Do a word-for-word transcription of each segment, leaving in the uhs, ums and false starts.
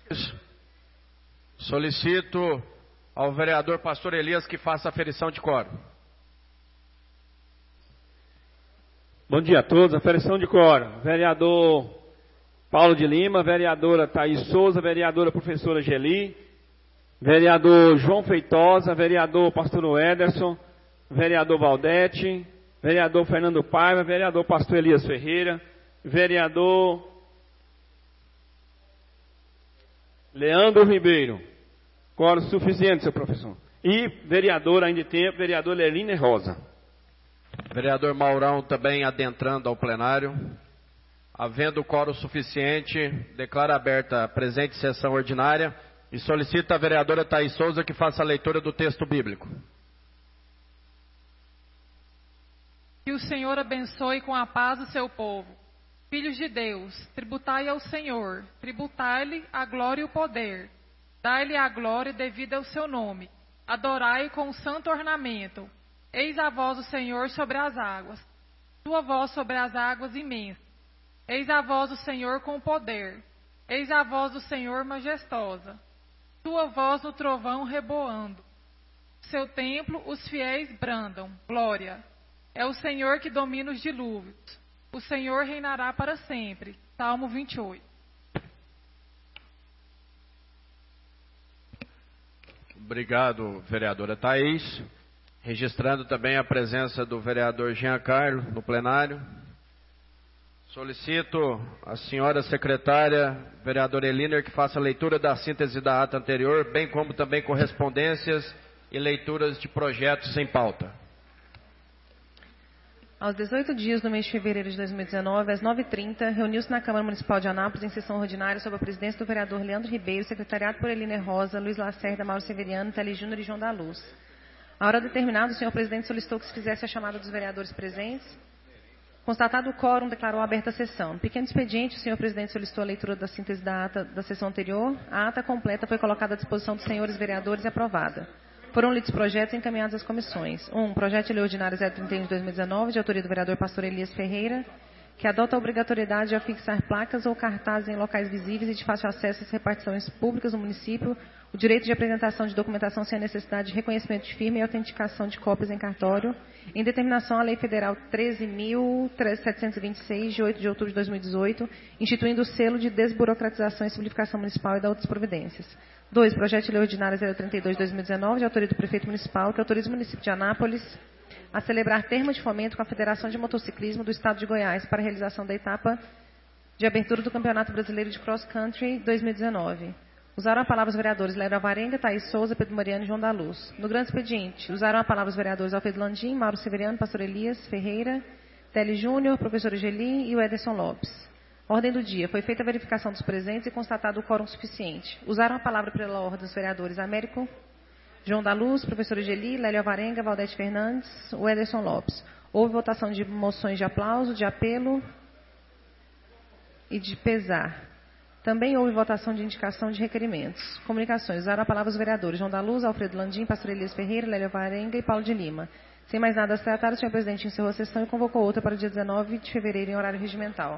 Solicito ao vereador Pastor Elias que faça a aferição de quórum. Bom dia a todos. Aferição de quórum. Vereador Paulo de Lima, vereadora Thaís Souza, vereadora professora Geli, vereador João Feitosa, vereador pastor Ederson, vereador Valdete, vereador Fernando Paiva, vereador pastor Elias Ferreira, vereador Leandro Ribeiro. Quórum suficiente, seu professor. E vereador, ainda tem tempo, vereador Lerine Rosa. Vereador Maurão também adentrando ao plenário. Havendo quórum suficiente, declaro aberta a presente sessão ordinária e solicito a vereadora Thaís Souza que faça a leitura do texto bíblico. Que o Senhor abençoe com a paz o seu povo. Filhos de Deus, tributai ao Senhor, tributai-lhe a glória e o poder. Dai-lhe a glória devida ao seu nome. Adorai com o santo ornamento. Eis a voz do Senhor sobre as águas. Sua voz sobre as águas imensas. Eis a voz do Senhor com poder. Eis a voz do Senhor majestosa. Sua voz no trovão reboando. Seu templo os fiéis brandam. Glória. É o Senhor que domina os dilúvios. O Senhor reinará para sempre. Salmo vinte e oito. Obrigado, vereadora Thaís. Registrando também a presença do vereador Jean Carlo no plenário. Solicito a senhora secretária, vereadora Eliner, que faça a leitura da síntese da ata anterior, bem como também correspondências e leituras de projetos sem pauta. Aos dezoito dias do mês de fevereiro de dois mil e dezenove, às nove e trinta, reuniu-se na Câmara Municipal de Anápolis, em sessão ordinária, sob a presidência do vereador Leandro Ribeiro, secretariado por Eliner Rosa, Luiz Lacerda, Mauro Severiano, Tele Júnior e João da Luz. A hora determinada, o senhor presidente solicitou que se fizesse a chamada dos vereadores presentes. Constatado o quórum, declarou aberta a sessão. No pequeno expediente, o senhor presidente solicitou a leitura da síntese da ata da sessão anterior. A ata completa foi colocada à disposição dos senhores vereadores e aprovada. Foram lidos projetos encaminhados às comissões. um. Projeto de Lei Ordinária zero trinta e um de dois mil e dezenove, de autoria do vereador pastor Elias Ferreira, que adota a obrigatoriedade de afixar placas ou cartazes em locais visíveis e de fácil acesso às repartições públicas no município, o direito de apresentação de documentação sem a necessidade de reconhecimento de firma e autenticação de cópias em cartório, em determinação à Lei Federal treze mil setecentos e vinte e seis, de oito de outubro de dois mil e dezoito, instituindo o selo de desburocratização e simplificação municipal e da outras providências. dois. Projeto de Lei Ordinária zero trinta e dois de dois mil e dezenove, de autoria do prefeito municipal, que autoriza o município de Anápolis a celebrar termo de fomento com a Federação de Motociclismo do Estado de Goiás para a realização da etapa de abertura do Campeonato Brasileiro de Cross Country dois mil e dezenove. Usaram a palavra os vereadores Léo Alvarenga, Thaís Souza, Pedro Mariano e João da Luz. No grande expediente, usaram a palavra os vereadores Alfredo Landim, Mauro Severiano, pastor Elias Ferreira, Tele Júnior, professor Geli e o Ederson Lopes. Ordem do dia. Foi feita a verificação dos presentes e constatado o quórum suficiente. Usaram a palavra pela ordem os vereadores Américo, João da Luz, professor Geli, Lélio Alvarenga, Valdete Fernandes, o Ederson Lopes. Houve votação de moções de aplauso, de apelo e de pesar. Também houve votação de indicação de requerimentos. Comunicações. Usaram a palavra os vereadores João da Luz, Alfredo Landim, pastor Elias Ferreira, Lélio Alvarenga e Paulo de Lima. Sem mais nada a se tratar, o senhor presidente encerrou a sessão e convocou outra para o dia dezenove de fevereiro em horário regimental.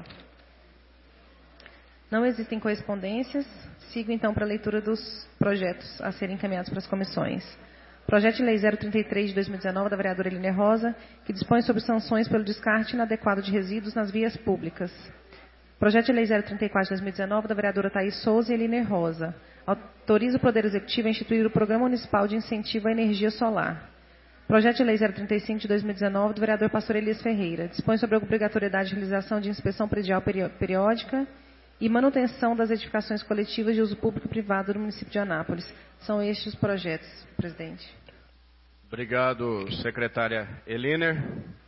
Não existem correspondências. Sigo então para a leitura dos projetos a serem encaminhados para as comissões. Projeto de Lei zero trinta e três de dois mil e dezenove, da vereadora Eliner Rosa, que dispõe sobre sanções pelo descarte inadequado de resíduos nas vias públicas. Projeto de Lei zero trinta e quatro de dois mil e dezenove, da vereadora Thaís Souza e Eliner Rosa. Autoriza o Poder Executivo a instituir o Programa Municipal de Incentivo à Energia Solar. Projeto de Lei zero trinta e cinco de dois mil e dezenove, do vereador pastor Elias Ferreira. Dispõe sobre a obrigatoriedade de realização de inspeção predial periódica e manutenção das edificações coletivas de uso público e privado do município de Anápolis. São estes os projetos, presidente. Obrigado, secretária Eliner.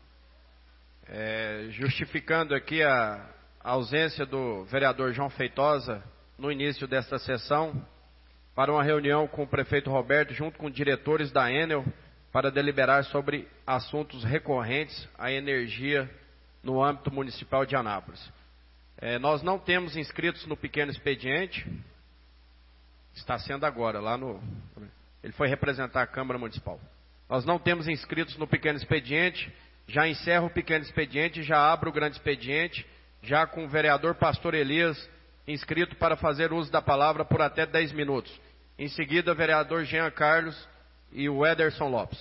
É, justificando aqui a, a ausência do vereador João Feitosa no início desta sessão, para uma reunião com o prefeito Roberto, junto com diretores da Enel, para deliberar sobre assuntos recorrentes à energia no âmbito municipal de Anápolis. É, nós não temos inscritos no pequeno expediente, está sendo agora, lá no... Ele foi representar a Câmara Municipal. Nós não temos inscritos no pequeno expediente, já encerro o pequeno expediente, já abro o grande expediente, já com o vereador pastor Elias inscrito para fazer uso da palavra por até dez minutos. Em seguida, o vereador Jean Carlos e o Ederson Lopes.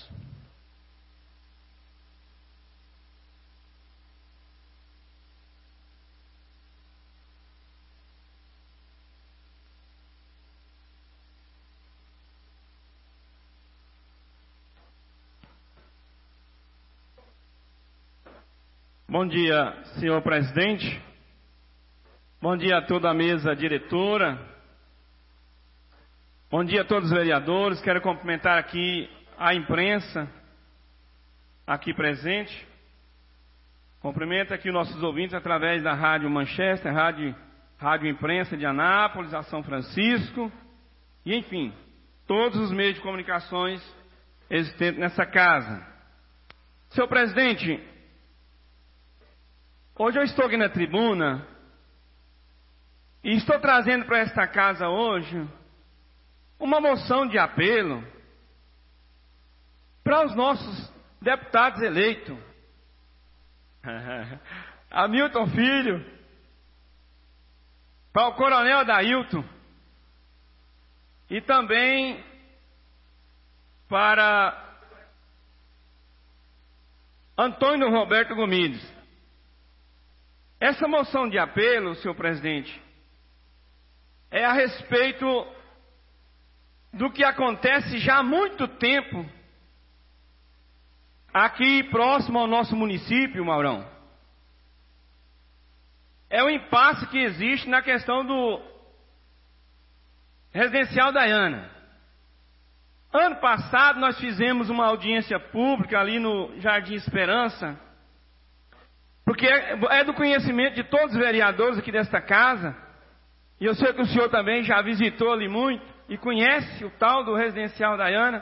Bom dia, senhor presidente. Bom dia a toda a mesa diretora. Bom dia a todos os vereadores. Quero cumprimentar aqui a imprensa aqui presente. Cumprimento aqui os nossos ouvintes através da Rádio Manchester, Rádio, Rádio Imprensa de Anápolis, a São Francisco, e enfim, todos os meios de comunicações existentes nessa casa. Senhor presidente, hoje eu estou aqui na tribuna e estou trazendo para esta casa hoje uma moção de apelo para os nossos deputados eleitos. Hamilton Filho, para o Coronel Adailton e também para Antônio Roberto Gomides. Essa moção de apelo, senhor presidente, é a respeito do que acontece já há muito tempo aqui próximo ao nosso município, Maurão. É o impasse que existe na questão do residencial Diana. Ano passado nós fizemos uma audiência pública ali no Jardim Esperança, porque é do conhecimento de todos os vereadores aqui desta casa, e eu sei que o senhor também já visitou ali muito, e conhece o tal do residencial Diana.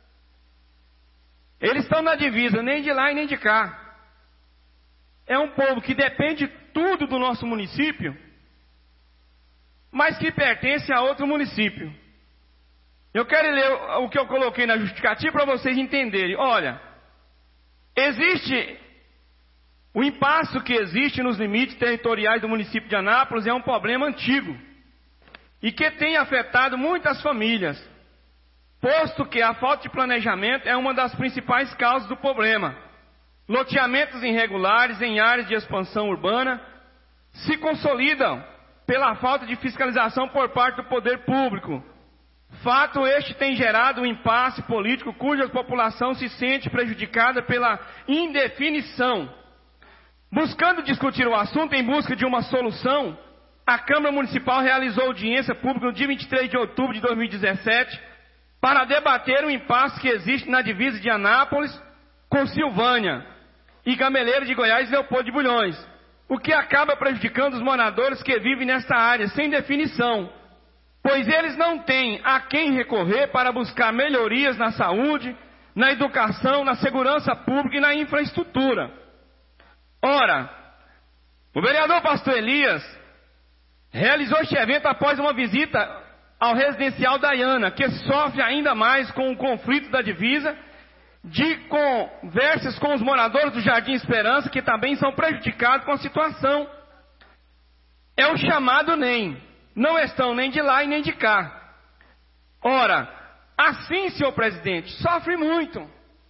Eles estão na divisa, nem de lá e nem de cá. É um povo que depende tudo do nosso município, mas que pertence a outro município. Eu quero ler o que eu coloquei na justificativa para vocês entenderem. Olha, existe o impasse que existe nos limites territoriais do município de Anápolis, é um problema antigo e que tem afetado muitas famílias, posto que a falta de planejamento é uma das principais causas do problema. Loteamentos irregulares em áreas de expansão urbana se consolidam pela falta de fiscalização por parte do poder público. Fato este tem gerado um impasse político cuja população se sente prejudicada pela indefinição. Buscando discutir o assunto em busca de uma solução, a Câmara Municipal realizou audiência pública no dia vinte e três de outubro de dois mil e dezessete para debater o impasse que existe na divisa de Anápolis com Silvânia e Gameleira de Goiás e Leopoldo de Bulhões, o que acaba prejudicando os moradores que vivem nesta área sem definição, pois eles não têm a quem recorrer para buscar melhorias na saúde, na educação, na segurança pública e na infraestrutura. Ora, o vereador Pastor Elias realizou este evento após uma visita ao residencial Diana, que sofre ainda mais com o conflito da divisa, de conversas com os moradores do Jardim Esperança, que também são prejudicados com a situação. É o chamado N E M. Não estão nem de lá e nem de cá. Ora, assim, senhor presidente, sofre muito.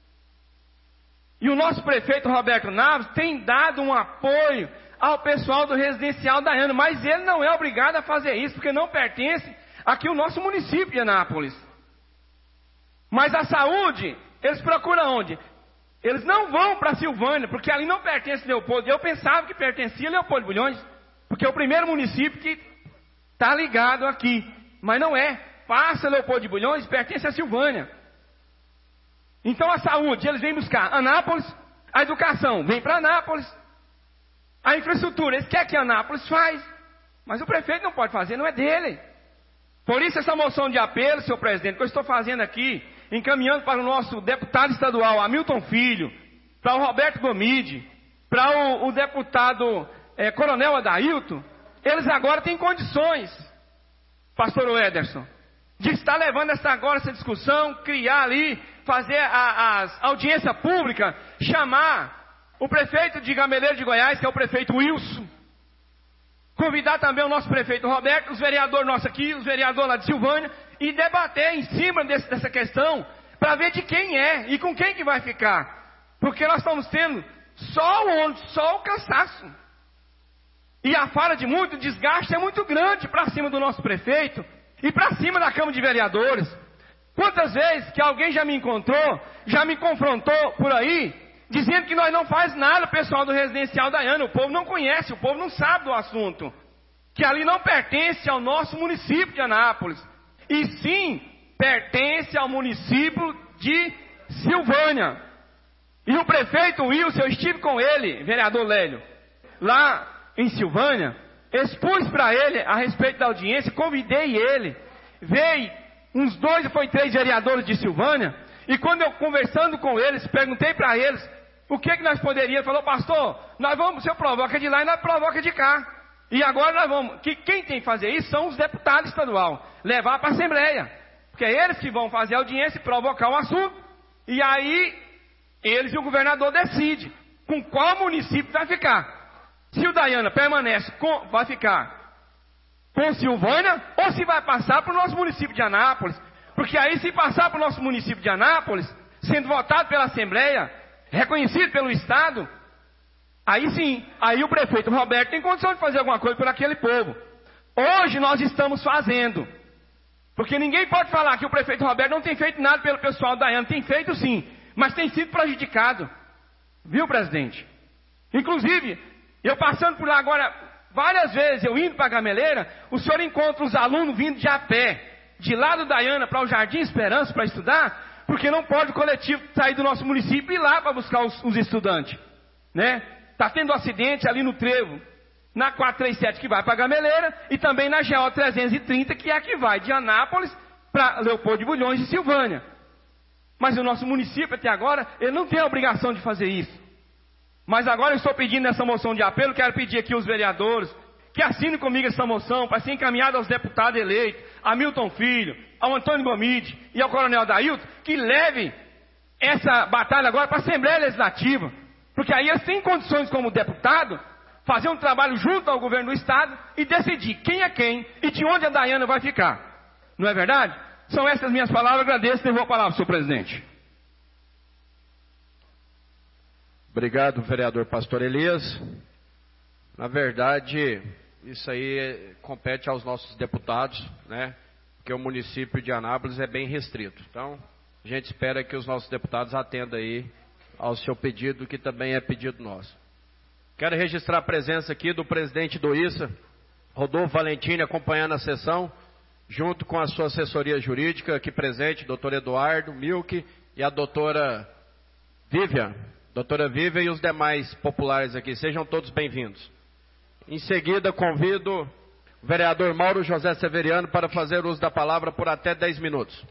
E o nosso prefeito Roberto Naves tem dado um apoio ao pessoal do residencial Diana, mas ele não é obrigado a fazer isso, porque não pertence aqui ao nosso município de Anápolis. Mas a saúde, eles procuram onde? Eles não vão para Silvânia, porque ali não pertence a Leopoldo. Eu pensava que pertencia a Leopoldo de Bulhões, porque é o primeiro município que está ligado aqui, mas não é. Passa Leopoldo de Bulhões, pertence a Silvânia. Então a saúde, eles vêm buscar Anápolis, a educação vem para Anápolis, a infraestrutura, eles querem que Anápolis faz, mas o prefeito não pode fazer, não é dele. Por isso essa moção de apelo, senhor presidente, que eu estou fazendo aqui, encaminhando para o nosso deputado estadual, Hamilton Filho, para o Roberto Gomide, para o, o deputado é, Coronel Adailton, eles agora têm condições, pastor Ederson, de estar levando essa, agora essa discussão, criar ali, fazer a, a audiência pública, chamar o prefeito de Gameleira de Goiás, que é o prefeito Wilson, convidar também o nosso prefeito Roberto, os vereadores nossos aqui, os vereadores lá de Silvânia, e debater em cima desse, dessa questão, para ver de quem é e com quem que vai ficar. Porque nós estamos tendo só o ônibus, só o cansaço. E a fala de muito, o desgaste é muito grande para cima do nosso prefeito e para cima da Câmara de Vereadores. Quantas vezes que alguém já me encontrou, já me confrontou por aí, dizendo que nós não faz nada, pessoal do residencial Daiana, o povo não conhece, o povo não sabe do assunto. Que ali não pertence ao nosso município de Anápolis, e sim pertence ao município de Silvânia. E o prefeito Wilson, eu estive com ele, vereador Lélio, lá em Silvânia, expus para ele a respeito da audiência, convidei ele, veio uns dois ou foi três vereadores de Silvânia, e quando eu conversando com eles, perguntei para eles o que que nós poderíamos, ele falou, pastor, nós vamos, o senhor provoca de lá e nós provoca de cá, e agora nós vamos, que quem tem que fazer isso são os deputados estaduais, levar para a Assembleia, porque é eles que vão fazer a audiência e provocar o assunto, e aí eles e o governador decidem com qual município vai ficar. Se o Daiana permanece, com, vai ficar com Silvânia, ou se vai passar para o nosso município de Anápolis. Porque aí, se passar para o nosso município de Anápolis, sendo votado pela Assembleia, reconhecido pelo Estado, aí sim, aí o prefeito Roberto tem condição de fazer alguma coisa por aquele povo. Hoje nós estamos fazendo. Porque ninguém pode falar que o prefeito Roberto não tem feito nada pelo pessoal da Daiana. Tem feito sim, mas tem sido prejudicado. Viu, presidente? Inclusive, eu passando por lá agora, várias vezes, eu indo para a Gameleira, o senhor encontra os alunos vindo de a pé, de lá do Daiana para o Jardim Esperança para estudar, porque não pode o coletivo sair do nosso município e ir lá para buscar os, os estudantes. Né? Está tendo um acidente ali no trevo, na quatrocentos e trinta e sete que vai para a Gameleira, e também na G O trezentos e trinta, que é a que vai de Anápolis para Leopoldo de Bulhões e Silvânia. Mas o nosso município até agora, ele não tem a obrigação de fazer isso. Mas agora eu estou pedindo nessa moção de apelo, quero pedir aqui aos vereadores, que assinem comigo essa moção, para ser encaminhada aos deputados eleitos, a Milton Filho, ao Antônio Gomide e ao Coronel Dailton, que levem essa batalha agora para a Assembleia Legislativa. Porque aí eles têm condições como deputado, fazer um trabalho junto ao governo do Estado e decidir quem é quem e de onde a Daiana vai ficar. Não é verdade? São essas minhas palavras, agradeço e devolvo a palavra, senhor presidente. Obrigado, vereador Pastor Elias. Na verdade, isso aí compete aos nossos deputados, né? Porque o município de Anápolis é bem restrito. Então, a gente espera que os nossos deputados atendam aí ao seu pedido, que também é pedido nosso. Quero registrar a presença aqui do presidente do I S A, Rodolfo Valentini, acompanhando a sessão, junto com a sua assessoria jurídica aqui presente, doutor Eduardo Milk e a doutora Vivian, doutora Vivian e os demais populares aqui. Sejam todos bem-vindos. Em seguida, convido o vereador Mauro José Severiano para fazer uso da palavra por até dez minutos.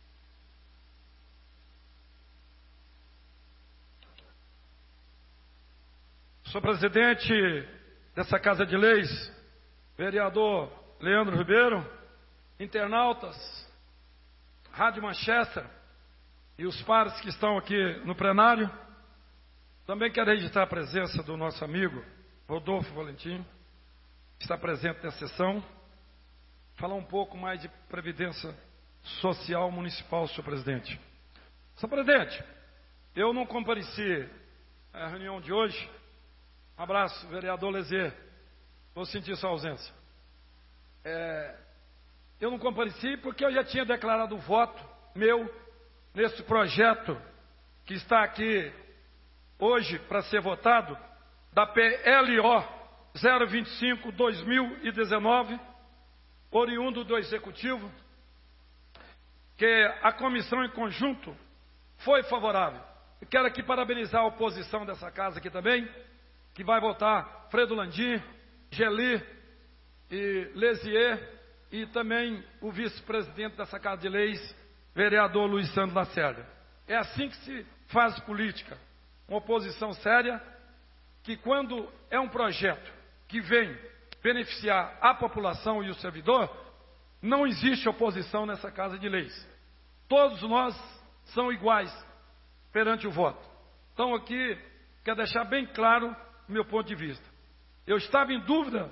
Sou presidente dessa Casa de Leis, vereador Leandro Ribeiro, internautas, Rádio Manchester e os pares que estão aqui no plenário. Também quero registrar a presença do nosso amigo Rodolfo Valentim, que está presente nessa sessão. Falar um pouco mais de Previdência Social Municipal, senhor presidente. Senhor presidente, eu não compareci à reunião de hoje. Um abraço, vereador Lezer. Vou sentir sua ausência. É, eu não compareci porque eu já tinha declarado o voto meu nesse projeto que está aqui hoje para ser votado, da P L O zero vinte e cinco barra dois mil e dezenove, oriundo do Executivo, que a comissão em conjunto foi favorável. Eu quero aqui parabenizar a oposição dessa casa aqui também, que vai votar Fredo Landim, Geli e Lesier, e também o vice-presidente dessa Casa de Leis, vereador Luiz Sandro Lacerda. É assim que se faz política. Uma oposição séria, que quando é um projeto que vem beneficiar a população e o servidor, não existe oposição nessa Casa de Leis. Todos nós são iguais perante o voto. Então aqui, quero deixar bem claro o meu ponto de vista. Eu estava em dúvida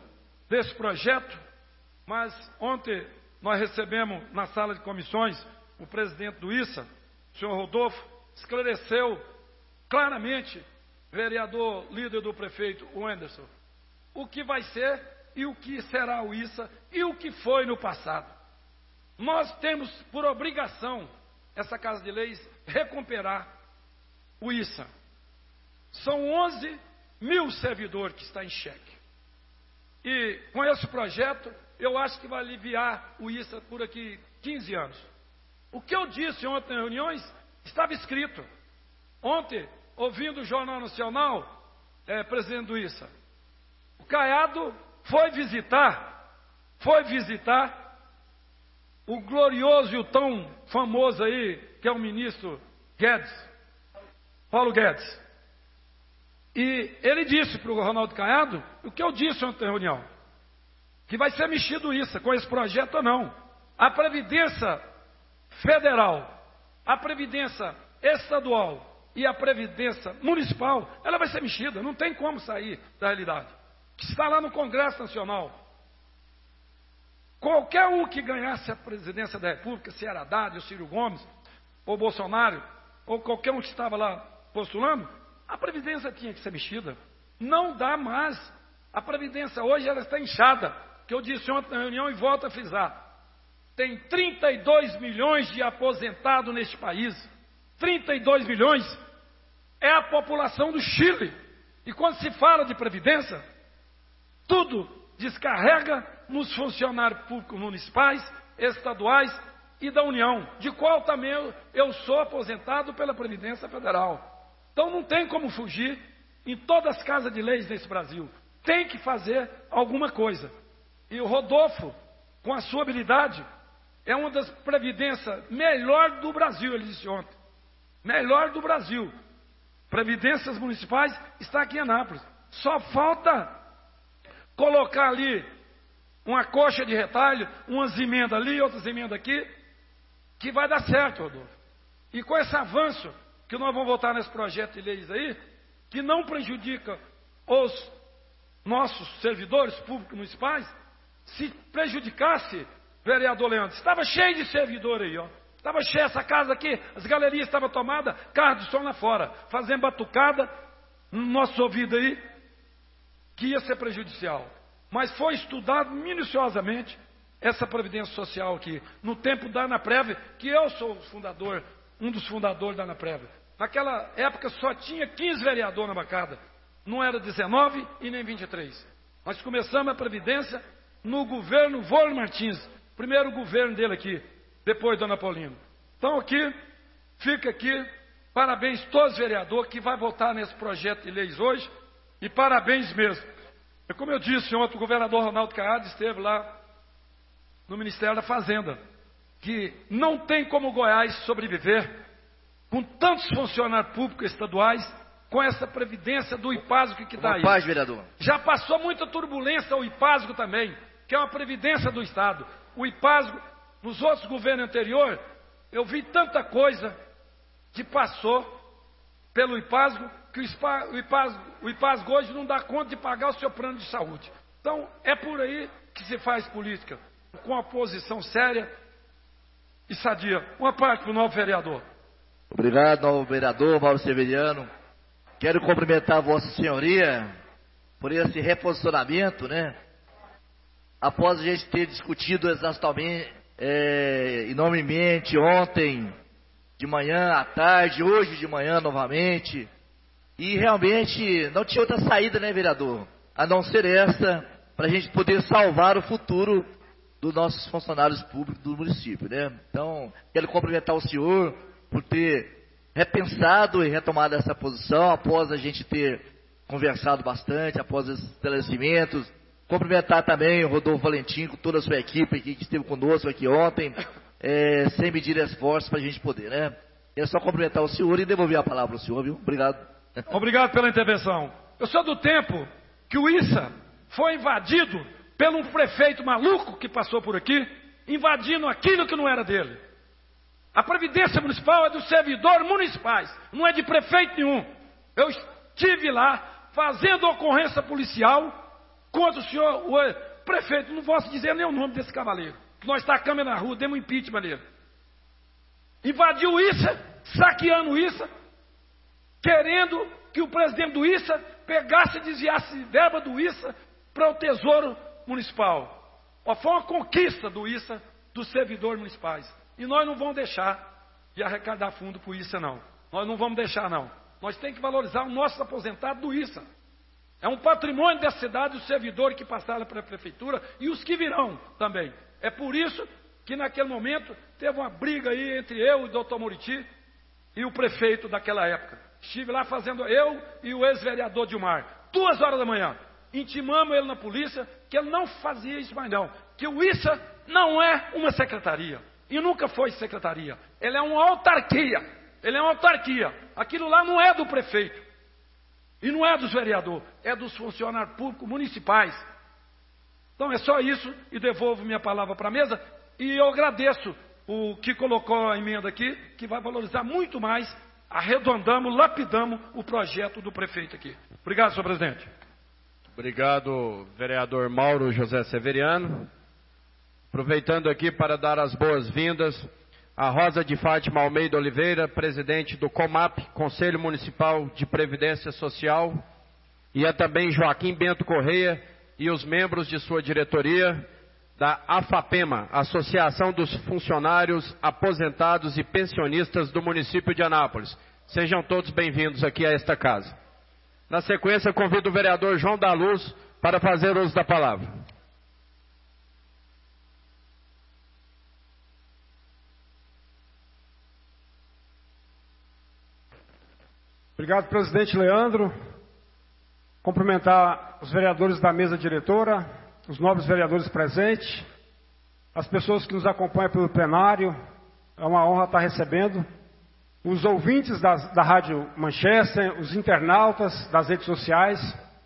desse projeto, mas ontem nós recebemos na sala de comissões o presidente do I S A, o senhor Rodolfo, esclareceu claramente, vereador líder do prefeito, o Anderson, o que vai ser e o que será o I S A e o que foi no passado. Nós temos por obrigação, essa Casa de Leis, recuperar o I S A. São onze mil servidores que está em xeque. E com esse projeto, eu acho que vai aliviar o I S A por aqui quinze anos. O que eu disse ontem em reuniões, estava escrito. Ontem, ouvindo o Jornal Nacional, é, presidente do I S A, o Caiado foi visitar, foi visitar o glorioso e o tão famoso aí, que é o ministro Guedes, Paulo Guedes. E ele disse para o Ronaldo Caiado, o que eu disse ontem na reunião, que vai ser mexido isso, com esse projeto ou não. A Previdência Federal, a Previdência Estadual e a Previdência Municipal, ela vai ser mexida, não tem como sair da realidade. Que está lá no Congresso Nacional. Qualquer um que ganhasse a presidência da República, se era Haddad, ou Ciro Gomes, ou Bolsonaro, ou qualquer um que estava lá postulando, a Previdência tinha que ser mexida. Não dá mais. A Previdência hoje ela está inchada, que eu disse ontem na reunião e volto a frisar. Tem trinta e dois milhões de aposentados neste país. trinta e dois milhões é a população do Chile. E quando se fala de Previdência, tudo descarrega nos funcionários públicos municipais, estaduais e da União, de qual também eu, eu sou aposentado pela Previdência Federal. Então não tem como fugir em todas as casas de leis nesse Brasil. Tem que fazer alguma coisa. E o Rodolfo, com a sua habilidade, é uma das previdências melhor do Brasil, ele disse ontem. Melhor do Brasil. Previdências municipais está aqui em Anápolis. Só falta colocar ali uma coxa de retalho, umas emendas ali, outras emendas aqui, que vai dar certo, Rodolfo. E com esse avanço que nós vamos votar nesse projeto de leis aí, que não prejudica os nossos servidores públicos municipais, se prejudicasse, vereador Leandro, estava cheio de servidor aí, ó. Estava cheia essa casa aqui, as galerias estavam tomadas, carro de som lá fora, fazendo batucada no nosso ouvido aí, que ia ser prejudicial. Mas foi estudado minuciosamente essa previdência social aqui, no tempo da Anaprev, que eu sou o fundador, um dos fundadores da Anaprev. Naquela época só tinha quinze vereadores na bancada, não era dezenove e nem vinte e três. Nós começamos a previdência no governo Volner Martins, primeiro governo dele aqui, depois do Ana Paulino. Então aqui, fica aqui, parabéns a todos os vereadores que vão votar nesse projeto de leis hoje, e parabéns mesmo. E como eu disse ontem, o governador Ronaldo Caiado esteve lá no Ministério da Fazenda, que não tem como Goiás sobreviver com tantos funcionários públicos estaduais, com essa previdência do IPASGO que está aí. Paz, vereador. Já passou muita turbulência o IPASGO também, que é uma previdência do Estado. O IPASGO, nos outros governos anteriores, eu vi tanta coisa que passou pelo IPASGO, que o IPASGO, o IPASGO hoje não dá conta de pagar o seu plano de saúde. Então, é por aí que se faz política, com a posição séria e sadia. Uma parte para o novo vereador. Obrigado, novo vereador Mauro Severiano. Quero cumprimentar a Vossa Senhoria por esse reposicionamento, né? Após a gente ter discutido exaustamente, é, enormemente ontem, de manhã à tarde, hoje de manhã novamente, e realmente não tinha outra saída, né, vereador? A não ser essa, para a gente poder salvar o futuro dos nossos funcionários públicos do município, né? Então, quero cumprimentar o senhor por ter repensado e retomado essa posição, após a gente ter conversado bastante, após esses esclarecimentos. Cumprimentar também o Rodolfo Valentim, com toda a sua equipe aqui, que esteve conosco aqui ontem, é, sem medir esforços para a gente poder, né? É só cumprimentar o senhor e devolver a palavra ao senhor, viu? Obrigado. Obrigado pela intervenção. Eu sou do tempo que o I S A foi invadido pelo um prefeito maluco que passou por aqui, invadindo aquilo que não era dele. A Previdência Municipal é dos servidores municipais, não é de prefeito nenhum. Eu estive lá fazendo ocorrência policial contra o senhor, Prefeito, não posso dizer nem o nome desse cavaleiro. Nós tacamos na rua, demos um impeachment nele. Invadiu o I S A, saqueando o I S A, querendo que o presidente do I S A pegasse e desviasse verba do I S A para o Tesouro Municipal. Foi uma conquista do I S A, dos servidores municipais. E nós não vamos deixar de arrecadar fundo para o I S A, não. Nós não vamos deixar, não. Nós temos que valorizar o nosso aposentado do I S A. É um patrimônio da cidade, os servidores que passaram para a prefeitura e os que virão também. É por isso que naquele momento teve uma briga aí entre eu e o doutor Muriti e o prefeito daquela época. Estive lá fazendo, eu e o ex-vereador Dilmar, duas horas da manhã. Intimamos ele na polícia que ele não fazia isso mais não. Que o I S A não é uma secretaria. E nunca foi secretaria. Ele é uma autarquia. Ele é uma autarquia. Aquilo lá não é do prefeito. E não é dos vereadores. É dos funcionários públicos municipais. Então é só isso. E devolvo minha palavra para a mesa. E eu agradeço o que colocou a emenda aqui, que vai valorizar muito mais. Arredondamos, lapidamos o projeto do prefeito aqui. Obrigado, senhor presidente. Obrigado, vereador Mauro José Severiano. Aproveitando aqui para dar as boas-vindas a Rosa de Fátima Almeida Oliveira, presidente do COMAP, Conselho Municipal de Previdência Social, e a também Joaquim Bento Correia e os membros de sua diretoria da AFAPEMA, Associação dos Funcionários Aposentados e Pensionistas do município de Anápolis. Sejam todos bem-vindos aqui a esta casa. Na sequência, convido o vereador João da Luz para fazer uso da palavra. Obrigado, presidente Leandro. Cumprimentar os vereadores da mesa diretora, os nobres vereadores presentes, as pessoas que nos acompanham pelo plenário. É uma honra estar recebendo. Os ouvintes da, da Rádio Manchester, os internautas das redes sociais.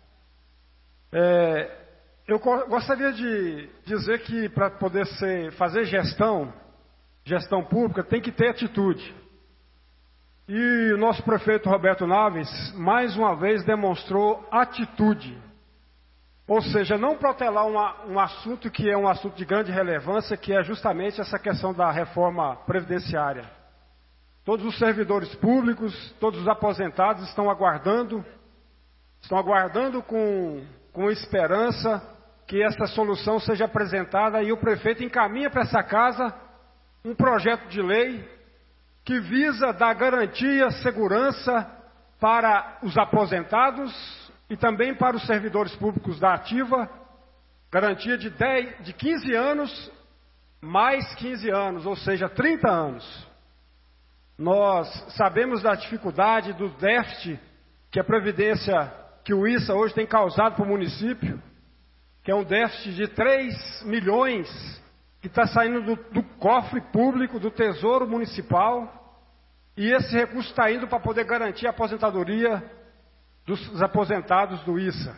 É, eu gostaria de dizer que para poder ser, fazer gestão, gestão pública, tem que ter atitude. E o nosso prefeito Roberto Naves, mais uma vez, demonstrou atitude. Ou seja, não protelar uma, um assunto que é um assunto de grande relevância, que é justamente essa questão da reforma previdenciária. Todos os servidores públicos, todos os aposentados estão aguardando, estão aguardando com, com esperança que essa solução seja apresentada e o prefeito encaminha para essa casa um projeto de lei que visa dar garantia, segurança para os aposentados e também para os servidores públicos da ativa, garantia de, dez, de quinze anos, mais quinze anos, ou seja, trinta anos. Nós sabemos da dificuldade, do déficit que a Previdência, que o I S A hoje tem causado para o município, que é um déficit de três milhões, que está saindo do, do cofre público, do Tesouro Municipal, e esse recurso está indo para poder garantir a aposentadoria dos aposentados do I S A.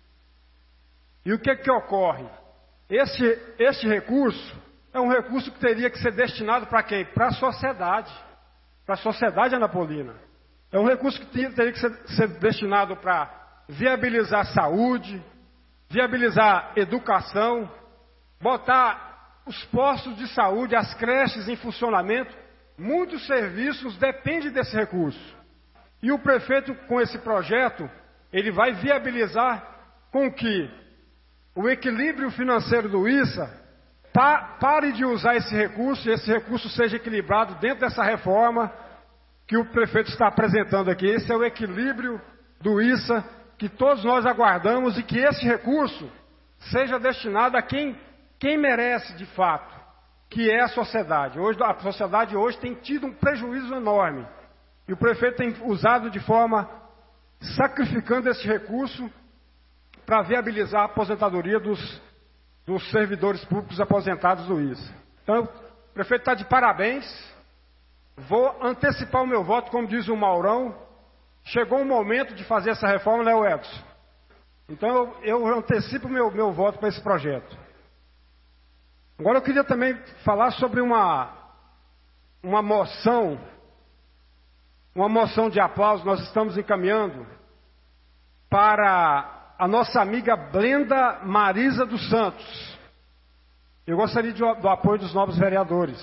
E o que que ocorre? Esse, esse recurso é um recurso que teria que ser destinado para quem? Para a sociedade, para a sociedade anapolina. É um recurso que teria que ser, ser destinado para viabilizar a saúde, viabilizar a educação, botar os postos de saúde, as creches em funcionamento. Muitos serviços dependem desse recurso. E o prefeito, com esse projeto, ele vai viabilizar com que o equilíbrio financeiro do I S A pa, pare de usar esse recurso e esse recurso seja equilibrado dentro dessa reforma que o prefeito está apresentando aqui. Esse é o equilíbrio do I S A que todos nós aguardamos e que esse recurso seja destinado a quem Quem merece de fato, que é a sociedade. Hoje, a sociedade hoje tem tido um prejuízo enorme. E o prefeito tem usado de forma, sacrificando esse recurso para viabilizar a aposentadoria dos, dos servidores públicos aposentados do I S A. Então, o prefeito está de parabéns. Vou antecipar o meu voto, como diz o Maurão. Chegou o momento de fazer essa reforma, né, Edson? Então, eu, eu antecipo o meu, meu voto para esse projeto. Agora eu queria também falar sobre uma, uma moção, uma moção de aplauso. Nós estamos encaminhando para a nossa amiga Blenda Marisa dos Santos. Eu gostaria de, do apoio dos novos vereadores.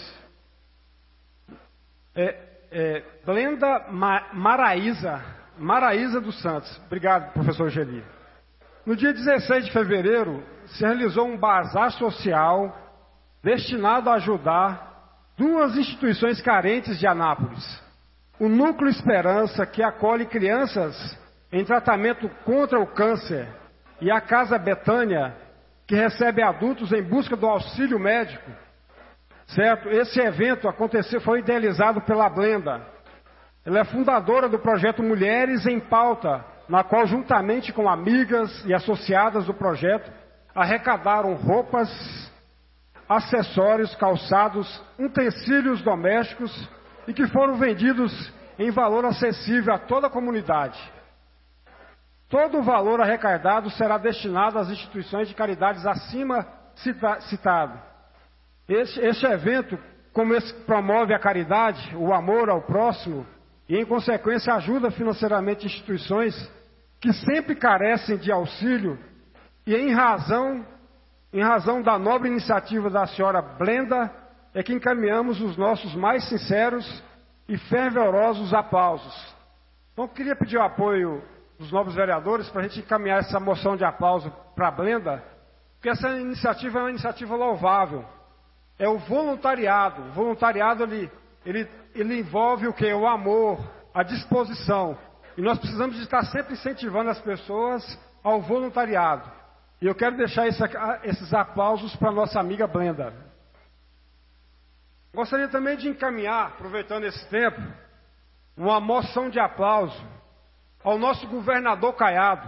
É, é, Blenda Ma, Maraísa, Maraísa dos Santos. Obrigado, professor Geli. No dia dezesseis de fevereiro, se realizou um bazar social destinado a ajudar duas instituições carentes de Anápolis. O Núcleo Esperança, que acolhe crianças em tratamento contra o câncer, e a Casa Betânia, que recebe adultos em busca do auxílio médico. Certo? Esse evento aconteceu, foi idealizado pela Blenda. Ela é fundadora do projeto Mulheres em Pauta, na qual, juntamente com amigas e associadas do projeto, arrecadaram roupas, acessórios, calçados, utensílios domésticos e que foram vendidos em valor acessível a toda a comunidade. Todo o valor arrecadado será destinado às instituições de caridades acima cita, citado. Este, este evento, como esse promove a caridade, o amor ao próximo, e em consequência ajuda financeiramente instituições que sempre carecem de auxílio, e em razão, em razão da nobre iniciativa da senhora Blenda, é que encaminhamos os nossos mais sinceros e fervorosos aplausos. Então, eu queria pedir o apoio dos novos vereadores para a gente encaminhar essa moção de aplauso para a Blenda, porque essa iniciativa é uma iniciativa louvável. É o voluntariado. O voluntariado, ele, ele, ele envolve o quê? O amor, a disposição. E nós precisamos de estar sempre incentivando as pessoas ao voluntariado. E eu quero deixar esse, esses aplausos para a nossa amiga Blenda. Gostaria também de encaminhar, aproveitando esse tempo, uma moção de aplauso ao nosso governador Caiado,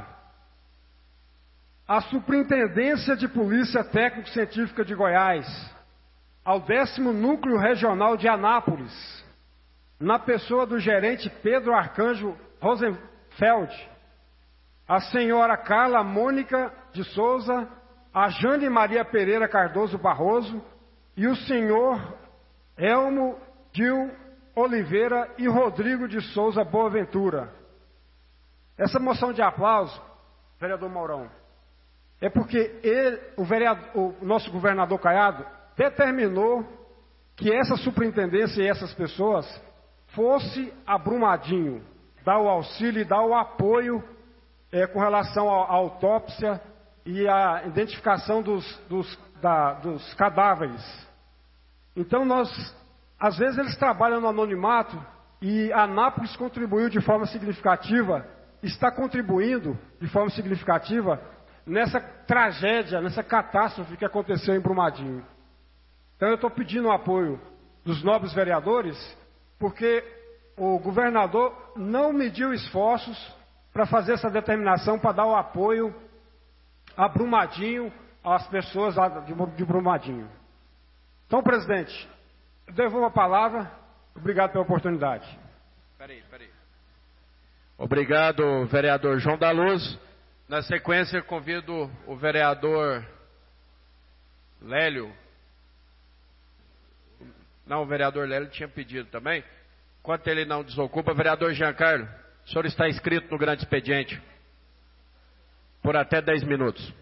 à Superintendência de Polícia Técnico-Científica de Goiás, ao décimo Núcleo Regional de Anápolis, na pessoa do gerente Pedro Arcanjo Rosenfeld, a senhora Carla Mônica de Souza, a Jane Maria Pereira Cardoso Barroso e o senhor Elmo Dil Oliveira e Rodrigo de Souza Boaventura. Essa moção de aplauso, vereador Mourão, é porque ele, o, vereador, o nosso governador Caiado determinou que essa superintendência e essas pessoas fosse a Brumadinho, dar o auxílio e dar o apoio é, com relação à autópsia e à identificação dos, dos, da, dos cadáveres. Então, nós, às vezes eles trabalham no anonimato e Anápolis contribuiu de forma significativa, está contribuindo de forma significativa nessa tragédia, nessa catástrofe que aconteceu em Brumadinho. Então eu estou pedindo o apoio dos nobres vereadores, porque o governador não mediu esforços para fazer essa determinação, para dar o apoio a Brumadinho, às pessoas lá de Brumadinho. Então, presidente, eu devolvo a palavra. Obrigado pela oportunidade. Peraí, peraí. Obrigado, vereador João da Luz. Na sequência, convido o vereador Lélio. Não, o vereador Lélio tinha pedido também. Enquanto ele não desocupa, vereador Giancarlo, o senhor está inscrito no grande expediente por até dez minutos.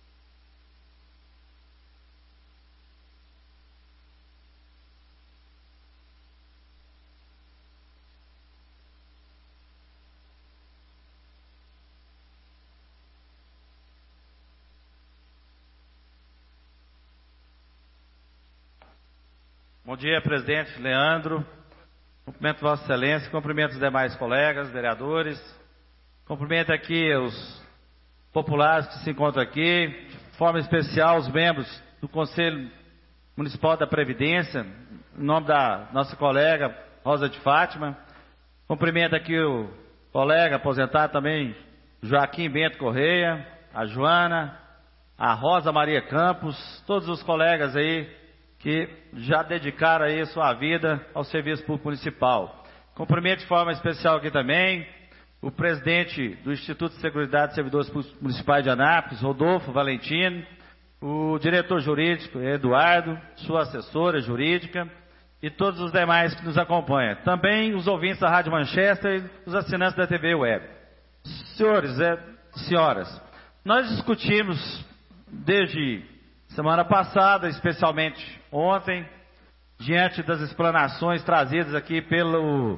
Bom dia, presidente Leandro. Cumprimento Vossa Excelência, cumprimento os demais colegas, vereadores. Cumprimento aqui os populares que se encontram aqui, de forma especial os membros do Conselho Municipal da Previdência, em nome da nossa colega Rosa de Fátima. Cumprimento aqui o colega aposentado também, Joaquim Bento Correia, a Joana, a Rosa Maria Campos, todos os colegas aí que já dedicaram aí sua vida ao serviço público municipal. Cumprimento de forma especial aqui também o presidente do Instituto de Seguridade de Servidores Públicos Municipais de Anápolis, Rodolfo Valentino, o diretor jurídico, Eduardo, sua assessora jurídica e todos os demais que nos acompanham. Também os ouvintes da Rádio Manchester e os assinantes da T V Web. Senhores e senhoras, nós discutimos desde semana passada, especialmente ontem, diante das explanações trazidas aqui pelo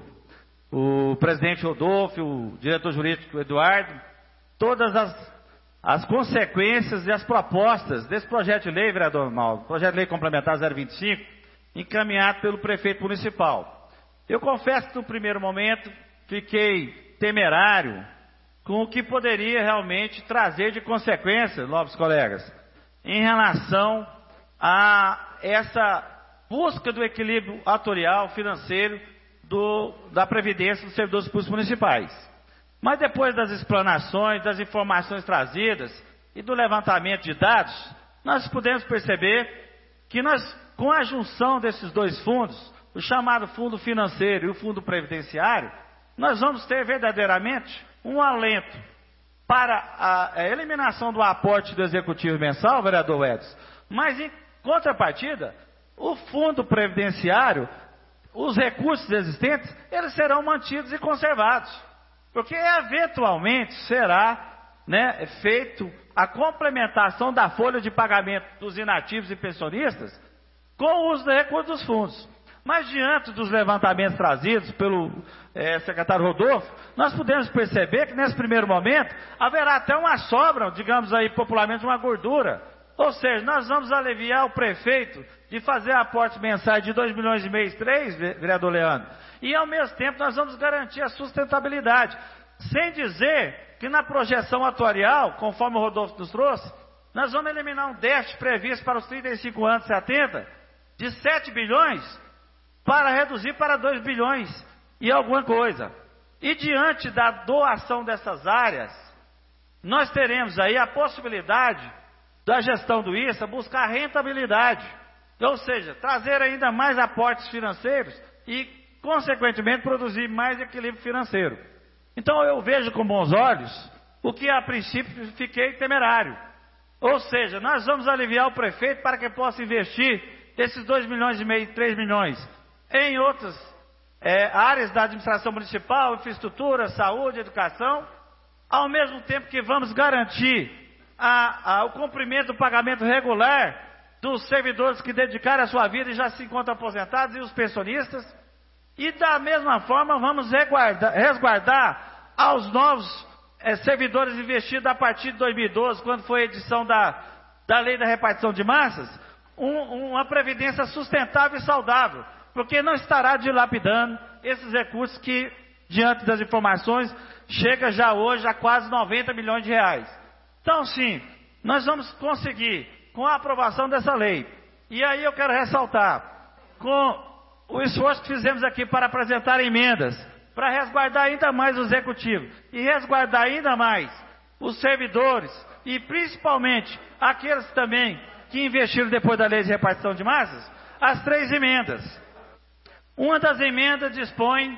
o presidente Rodolfo, o diretor jurídico Eduardo, todas as, as consequências e as propostas desse projeto de lei, vereador Mauro, projeto de lei complementar zero vinte e cinco, encaminhado pelo prefeito municipal. Eu confesso que no primeiro momento fiquei temerário com o que poderia realmente trazer de consequência, novos colegas, em relação a essa busca do equilíbrio atorial financeiro do, da Previdência dos servidores públicos municipais. Mas depois das explanações, das informações trazidas e do levantamento de dados, nós podemos perceber que nós, com a junção desses dois fundos, o chamado fundo financeiro e o fundo previdenciário, nós vamos ter verdadeiramente um alento para a eliminação do aporte do executivo mensal, vereador Edson, mas em contrapartida, o fundo previdenciário, os recursos existentes, eles serão mantidos e conservados, porque eventualmente será, né, feito a complementação da folha de pagamento dos inativos e pensionistas com o uso do recurso dos fundos. Mas diante dos levantamentos trazidos pelo é, secretário Rodolfo, nós podemos perceber que nesse primeiro momento haverá até uma sobra, digamos aí popularmente uma gordura. Ou seja, nós vamos aliviar o prefeito de fazer aportes mensais de dois milhões e meio, três, vereador Leandro. E ao mesmo tempo nós vamos garantir a sustentabilidade. Sem dizer que na projeção atuarial, conforme o Rodolfo nos trouxe, nós vamos eliminar um déficit previsto para os trinta e cinco anos setenta de sete bilhões para reduzir para dois bilhões e alguma coisa. E diante da doação dessas áreas, nós teremos aí a possibilidade da gestão do I S A buscar rentabilidade, ou seja, trazer ainda mais aportes financeiros e, consequentemente, produzir mais equilíbrio financeiro. Então eu vejo com bons olhos o que a princípio fiquei temerário. Ou seja, nós vamos aliviar o prefeito para que possa investir esses dois milhões e meio, três milhões em outras é, áreas da administração municipal, infraestrutura, saúde, educação, ao mesmo tempo que vamos garantir a, a, o cumprimento do pagamento regular dos servidores que dedicaram a sua vida e já se encontram aposentados e os pensionistas, e da mesma forma vamos resguardar, resguardar aos novos é, servidores investidos a partir de dois mil e doze, quando foi a edição da, da lei da repartição de massas, um, uma previdência sustentável e saudável, porque não estará dilapidando esses recursos que, diante das informações, chega já hoje a quase noventa milhões de reais. Então, sim, nós vamos conseguir, com a aprovação dessa lei, e aí eu quero ressaltar, com o esforço que fizemos aqui para apresentar emendas, para resguardar ainda mais o executivo, e resguardar ainda mais os servidores, e principalmente aqueles também que investiram depois da lei de repartição de massas, as três emendas. Uma das emendas dispõe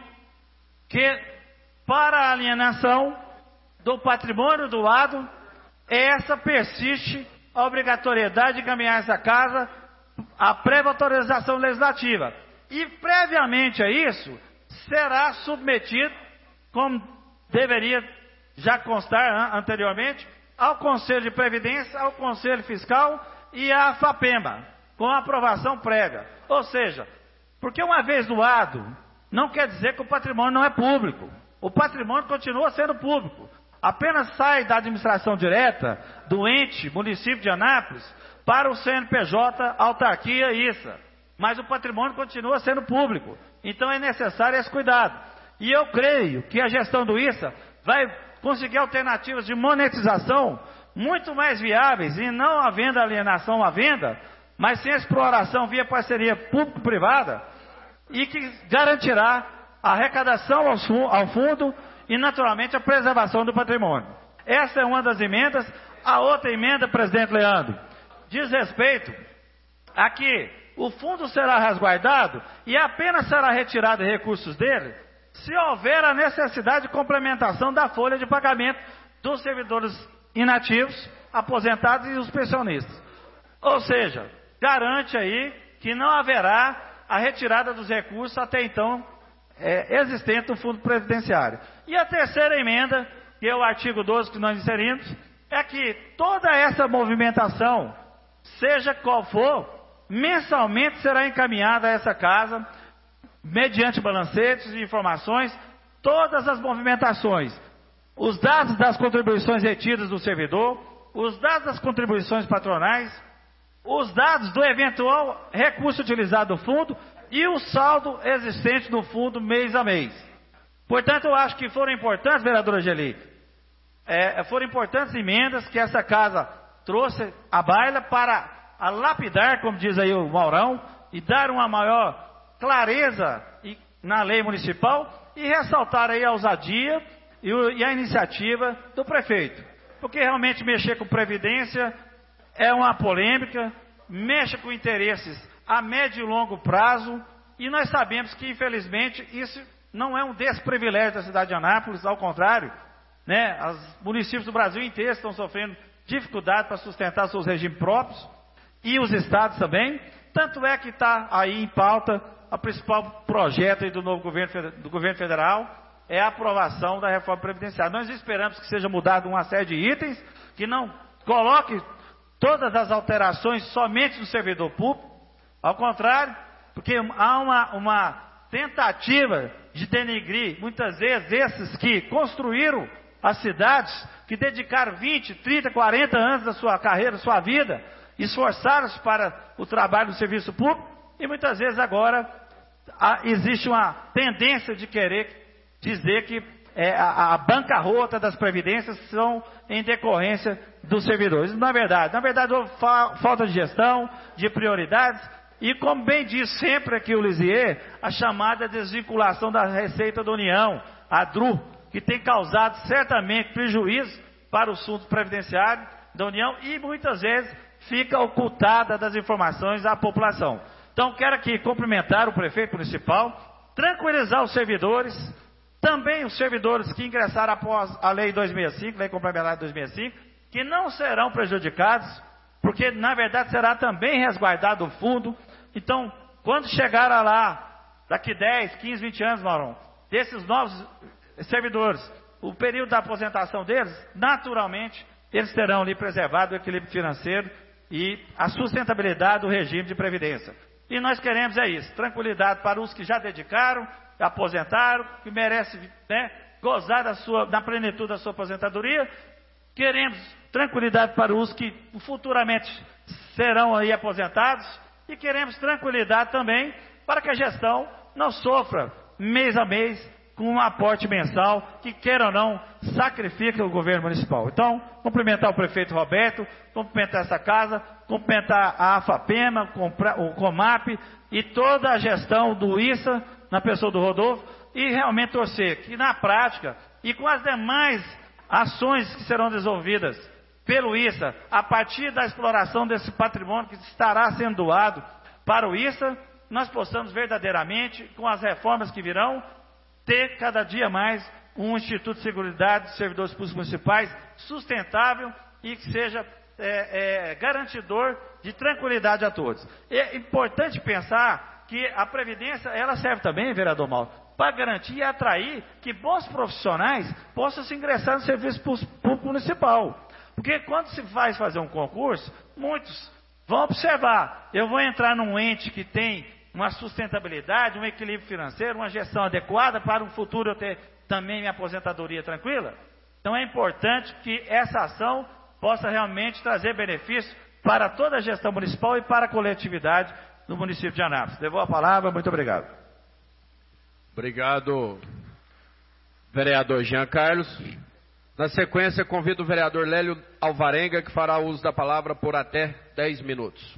que, para a alienação do patrimônio doado, essa persiste a obrigatoriedade de encaminhar essa casa à prévia autorização legislativa. E, previamente a isso, será submetido, como deveria já constar anteriormente, ao Conselho de Previdência, ao Conselho Fiscal e à FAPEMA, com aprovação prévia. Ou seja, porque uma vez doado, não quer dizer que o patrimônio não é público. O patrimônio continua sendo público. Apenas sai da administração direta do ente, município de Anápolis, para o C N P J, autarquia e I S A. Mas o patrimônio continua sendo público. Então é necessário esse cuidado. E eu creio que a gestão do I S A vai conseguir alternativas de monetização muito mais viáveis, e não havendo alienação à venda, mas sem exploração via parceria público-privada, e que garantirá a arrecadação ao fundo e, naturalmente, a preservação do patrimônio. Essa é uma das emendas. A outra emenda, presidente Leandro, diz respeito a que o fundo será resguardado e apenas será retirado recursos dele se houver a necessidade de complementação da folha de pagamento dos servidores inativos, aposentados e os pensionistas. Ou seja, garante aí que não haverá a retirada dos recursos até então é, existente do Fundo Previdenciário. E a terceira emenda, que é o artigo doze que nós inserimos, é que toda essa movimentação, seja qual for, mensalmente será encaminhada a essa casa, mediante balancetes e informações, todas as movimentações, os dados das contribuições retidas do servidor, os dados das contribuições patronais, os dados do eventual recurso utilizado do fundo e o saldo existente do fundo mês a mês. Portanto, eu acho que foram importantes, vereadora Geli, é, foram importantes emendas que essa casa trouxe à baila para a lapidar, como diz aí o Maurão, e dar uma maior clareza na lei municipal e ressaltar aí a ousadia e, o, e a iniciativa do prefeito. Porque realmente mexer com previdência é uma polêmica, mexe com interesses a médio e longo prazo, e nós sabemos que, infelizmente, isso não é um desprivilégio da cidade de Anápolis, ao contrário, né, os municípios do Brasil inteiro estão sofrendo dificuldade para sustentar seus regimes próprios, e os estados também. Tanto é que está aí em pauta o principal projeto aí do novo governo, do governo federal, é a aprovação da reforma previdenciária. Nós esperamos que seja mudado uma série de itens, que não coloque todas as alterações somente do servidor público, ao contrário, porque há uma, uma tentativa de denegrir, muitas vezes, esses que construíram as cidades, que dedicaram vinte, trinta, quarenta anos da sua carreira, da sua vida, esforçaram-se para o trabalho do serviço público, e muitas vezes agora há, existe uma tendência de querer dizer que é, a, a bancarrota das previdências são em decorrência dos servidores. Na verdade, na verdade houve fa falta de gestão, de prioridades, e como bem diz sempre aqui o Lisier, a chamada desvinculação da Receita da União, a D R U, que tem causado certamente prejuízo para os fundos previdenciários da União e muitas vezes fica ocultada das informações à população. Então quero aqui cumprimentar o prefeito municipal, tranquilizar os servidores, também os servidores que ingressaram após a lei duzentos e sessenta e cinco, lei complementar duzentos e sessenta e cinco, que não serão prejudicados, porque na verdade será também resguardado o fundo. Então, quando chegar lá, daqui dez, quinze, vinte anos, Maurão, desses novos servidores, o período da aposentação deles, naturalmente, eles terão ali preservado o equilíbrio financeiro e a sustentabilidade do regime de previdência. E nós queremos é isso, tranquilidade para os que já dedicaram, aposentaram, que merecem, né, gozar da sua, da plenitude da sua aposentadoria. Queremos tranquilidade para os que futuramente serão aí aposentados e queremos tranquilidade também para que a gestão não sofra mês a mês com um aporte mensal que, queira ou não, sacrifica o governo municipal. Então, cumprimentar o prefeito Roberto, cumprimentar essa casa, cumprimentar a AFAPEMA, o COMAP e toda a gestão do I S A, na pessoa do Rodolfo, e realmente torcer que na prática e com as demais ações que serão desenvolvidas pelo I S A, a partir da exploração desse patrimônio que estará sendo doado para o I S A, nós possamos verdadeiramente, com as reformas que virão, ter cada dia mais um Instituto de Seguridade de Servidores Públicos Municipais sustentável e que seja é, é, garantidor de tranquilidade a todos. É importante pensar que a Previdência, ela serve também, vereador Mauro, para garantir e atrair que bons profissionais possam se ingressar no serviço público municipal. Porque quando se vai fazer um concurso, muitos vão observar, eu vou entrar num ente que tem uma sustentabilidade, um equilíbrio financeiro, uma gestão adequada para o futuro eu ter também minha aposentadoria tranquila. Então é importante que essa ação possa realmente trazer benefícios para toda a gestão municipal e para a coletividade do município de Anápolis. Devolvo a palavra, muito obrigado. Obrigado, vereador Jean Carlos. Na sequência, convido o vereador Lélio Alvarenga, que fará uso da palavra por até dez minutos.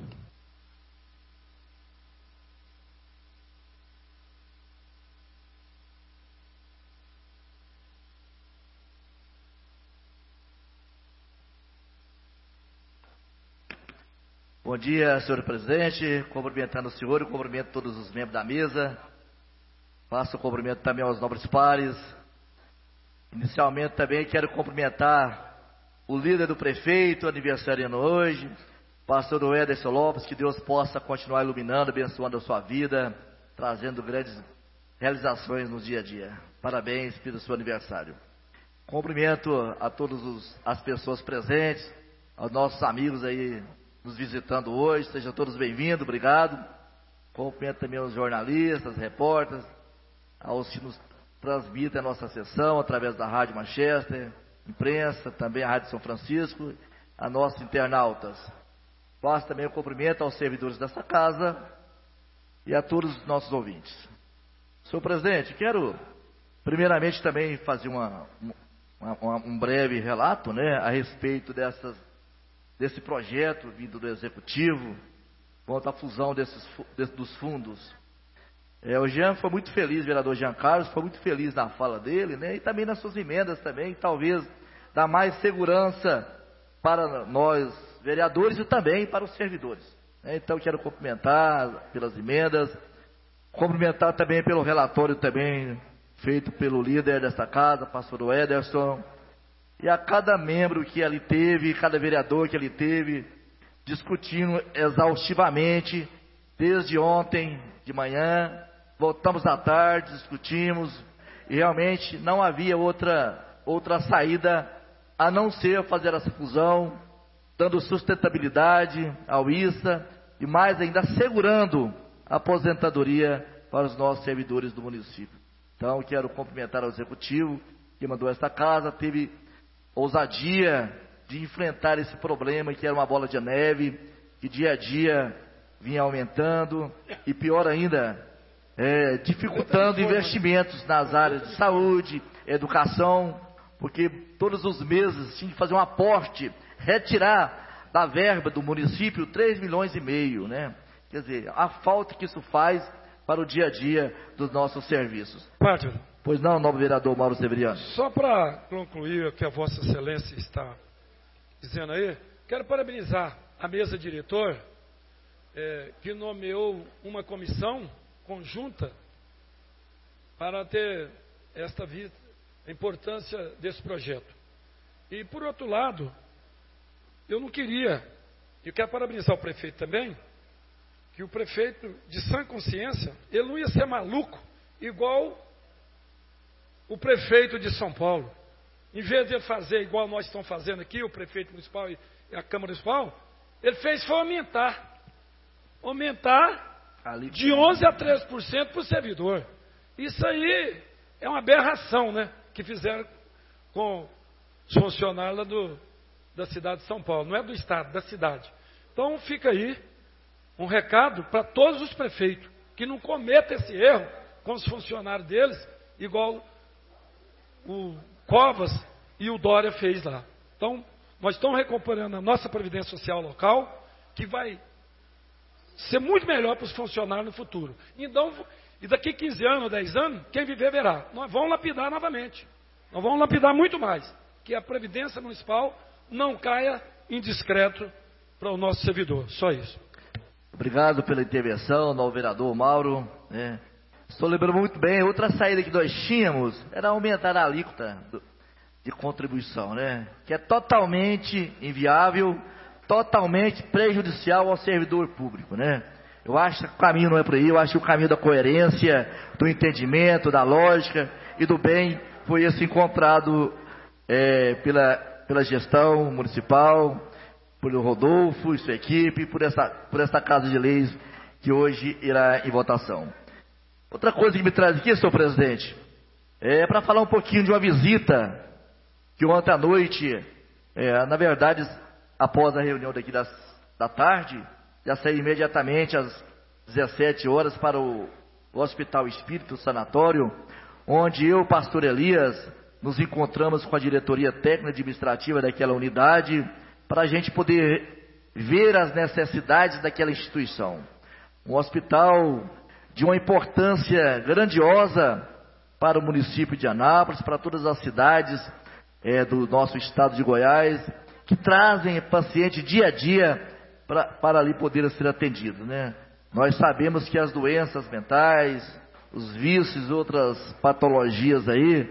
Bom dia, senhor presidente, cumprimentando o senhor e cumprimento todos os membros da mesa. Faço o cumprimento também aos nobres pares. Inicialmente também quero cumprimentar o líder do prefeito, aniversariando hoje, pastor Ederson Lopes, que Deus possa continuar iluminando, abençoando a sua vida, trazendo grandes realizações no dia a dia. Parabéns pelo seu aniversário. Cumprimento a todas as pessoas presentes, aos nossos amigos aí nos visitando hoje, sejam todos bem-vindos, obrigado. Cumprimento também aos jornalistas, repórteres, aos que nos transmitem a nossa sessão através da Rádio Manchester, imprensa, também a Rádio São Francisco, a nossos internautas. Faço também o cumprimento aos servidores desta casa e a todos os nossos ouvintes. Senhor presidente, quero primeiramente também fazer uma, uma, uma, um breve relato, né, a respeito dessas, desse projeto vindo do Executivo, quanto à fusão desses, desse, dos fundos. É, o Jean foi muito feliz, o vereador Jean Carlos, foi muito feliz na fala dele, né, e também nas suas emendas também, talvez dá mais segurança para nós vereadores e também para os servidores. Né? Então quero cumprimentar pelas emendas, cumprimentar também pelo relatório também feito pelo líder desta casa, pastor Ederson, e a cada membro que ali teve, cada vereador que ali teve, discutindo exaustivamente, desde ontem de manhã, voltamos à tarde, discutimos, e realmente não havia outra, outra saída a não ser fazer essa fusão, dando sustentabilidade ao I S A, e mais ainda assegurando a aposentadoria para os nossos servidores do município. Então, quero cumprimentar o Executivo, que mandou esta casa, teve ousadia de enfrentar esse problema, que era uma bola de neve, que dia a dia vinha aumentando, e pior ainda, é, dificultando investimentos nas áreas de saúde, educação, porque todos os meses tinha que fazer um aporte, retirar da verba do município três milhões e meio, né? Quer dizer, a falta que isso faz para o dia a dia dos nossos serviços. Pátio. Pois não, novo vereador Mauro Severiano. Só para concluir o que a Vossa Excelência está dizendo aí, quero parabenizar a mesa diretor, é, que nomeou uma comissão conjunta para ter esta vista, a importância desse projeto. E, por outro lado, eu não queria, eu quero parabenizar o prefeito também, que o prefeito, de sã consciência, ele não ia ser maluco, igual o prefeito de São Paulo. Em vez de ele fazer igual nós estamos fazendo aqui, o prefeito municipal e a Câmara Municipal, ele fez foi aumentar. Aumentar de onze a treze por cento para o servidor. Isso aí é uma aberração, né? Que fizeram com os funcionários lá do, da cidade de São Paulo. Não é do estado, da cidade. Então fica aí um recado para todos os prefeitos, que não cometam esse erro com os funcionários deles, igual o Covas e o Dória fez lá. Então, nós estamos recomponendo a nossa Previdência Social local, que vai ser muito melhor para os funcionários no futuro. Então, e daqui quinze anos, dez anos, quem viver verá. Nós vamos lapidar novamente. Nós vamos lapidar muito mais. Que a Previdência Municipal não caia em discreto para o nosso servidor. Só isso. Obrigado pela intervenção, novo vereador Mauro. Né? Estou lembrando muito bem, outra saída que nós tínhamos era aumentar a alíquota de contribuição, né? Que é totalmente inviável, totalmente prejudicial ao servidor público, né? Eu acho que o caminho não é por aí, eu acho que o caminho da coerência, do entendimento, da lógica e do bem foi esse encontrado é, pela, pela gestão municipal, pelo Rodolfo e sua equipe, por essa, por essa Casa de Leis que hoje irá em votação. Outra coisa que me traz aqui, senhor presidente, é para falar um pouquinho de uma visita que ontem à noite, é, na verdade, após a reunião daqui das, da tarde, já saí imediatamente às dezessete horas para o, o Hospital Espírito Sanatório, onde eu, pastor Elias, nos encontramos com a diretoria técnica administrativa daquela unidade, para a gente poder ver as necessidades daquela instituição. Um hospital de uma importância grandiosa para o município de Anápolis, para todas as cidades é, do nosso estado de Goiás, que trazem paciente dia a dia pra, para ali poder ser atendido, né? Nós sabemos que as doenças mentais, os vícios e outras patologias aí,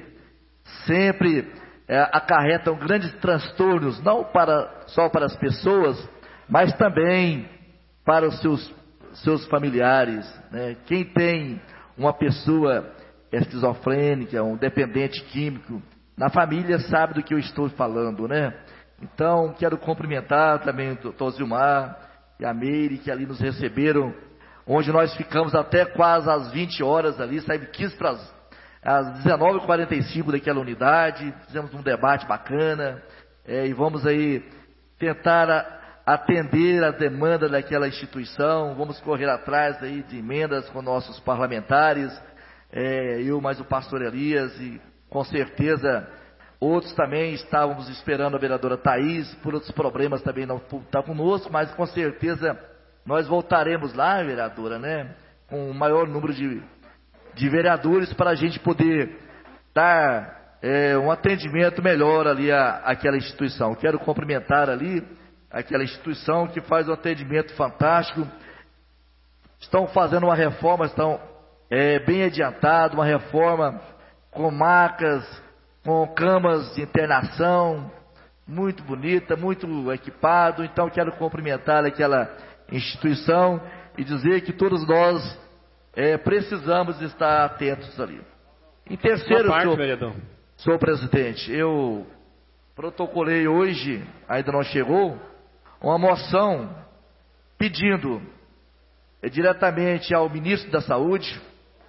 sempre é, acarretam grandes transtornos, não para, só para as pessoas, mas também para os seus, seus familiares, né? Quem tem uma pessoa esquizofrênica, um dependente químico, na família sabe do que eu estou falando, né? Então, quero cumprimentar também o doutor Zilmar e a Meire, que ali nos receberam, onde nós ficamos até quase às vinte horas ali, saímos quinze para as dezenove e quarenta e cinco daquela unidade, fizemos um debate bacana, é, e vamos aí tentar a, atender a demanda daquela instituição, vamos correr atrás aí de emendas com nossos parlamentares, é, eu mais o pastor Elias, e com certeza outros também estávamos esperando a vereadora Thaís, por outros problemas também não está conosco, mas com certeza nós voltaremos lá, vereadora, né, com o maior número de, de vereadores para a gente poder dar é, um atendimento melhor ali à, àquela instituição. Quero cumprimentar ali aquela instituição que faz um atendimento fantástico. Estão fazendo uma reforma, estão é, bem adiantado, uma reforma com macas, com camas de internação, muito bonita, muito equipado. Então quero cumprimentar aquela instituição e dizer que todos nós é, precisamos estar atentos ali. Em terceiro, parte, senhor, vereador. senhor presidente, eu protocolei hoje, ainda não chegou, uma moção pedindo é, diretamente ao ministro da Saúde,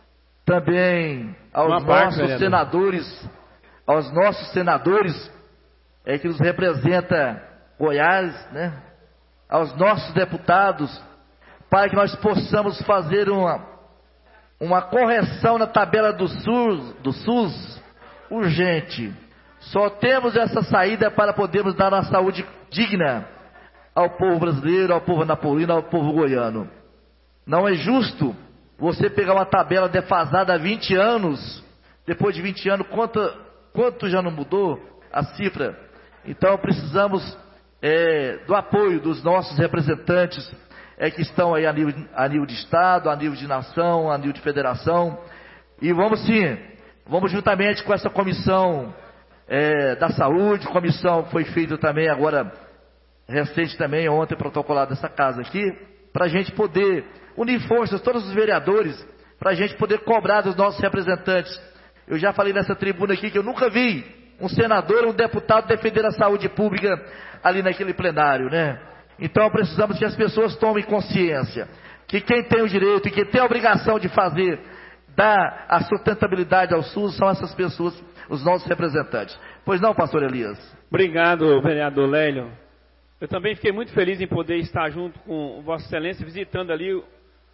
também aos Uma nossos parte, vereador. senadores, aos nossos senadores é, que nos representa Goiás, né? Aos nossos deputados, para que nós possamos fazer uma, uma correção na tabela do SUS, do SUS urgente. Só temos essa saída para podermos dar uma saúde digna ao povo brasileiro, ao povo napolino, ao povo goiano. Não é justo você pegar uma tabela defasada há vinte anos, depois de vinte anos, quanto, quanto já não mudou a cifra? Então precisamos é, do apoio dos nossos representantes é, que estão aí a nível, a nível de Estado, a nível de nação, a nível de federação. E vamos sim, vamos juntamente com essa comissão é, da saúde, comissão foi feita também agora, recente também, ontem protocolado dessa casa aqui, para a gente poder unir forças, todos os vereadores, para a gente poder cobrar dos nossos representantes. Eu já falei nessa tribuna aqui que eu nunca vi um senador, um deputado defender a saúde pública ali naquele plenário, né? Então precisamos que as pessoas tomem consciência que quem tem o direito e quem tem a obrigação de fazer, dar a sustentabilidade ao SUS, são essas pessoas, os nossos representantes. Pois não, pastor Elias? Obrigado, vereador Lélio. Eu também fiquei muito feliz em poder estar junto com Vossa Excelência, visitando ali o,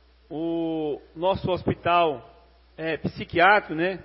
o nosso hospital é, psiquiátrico, né?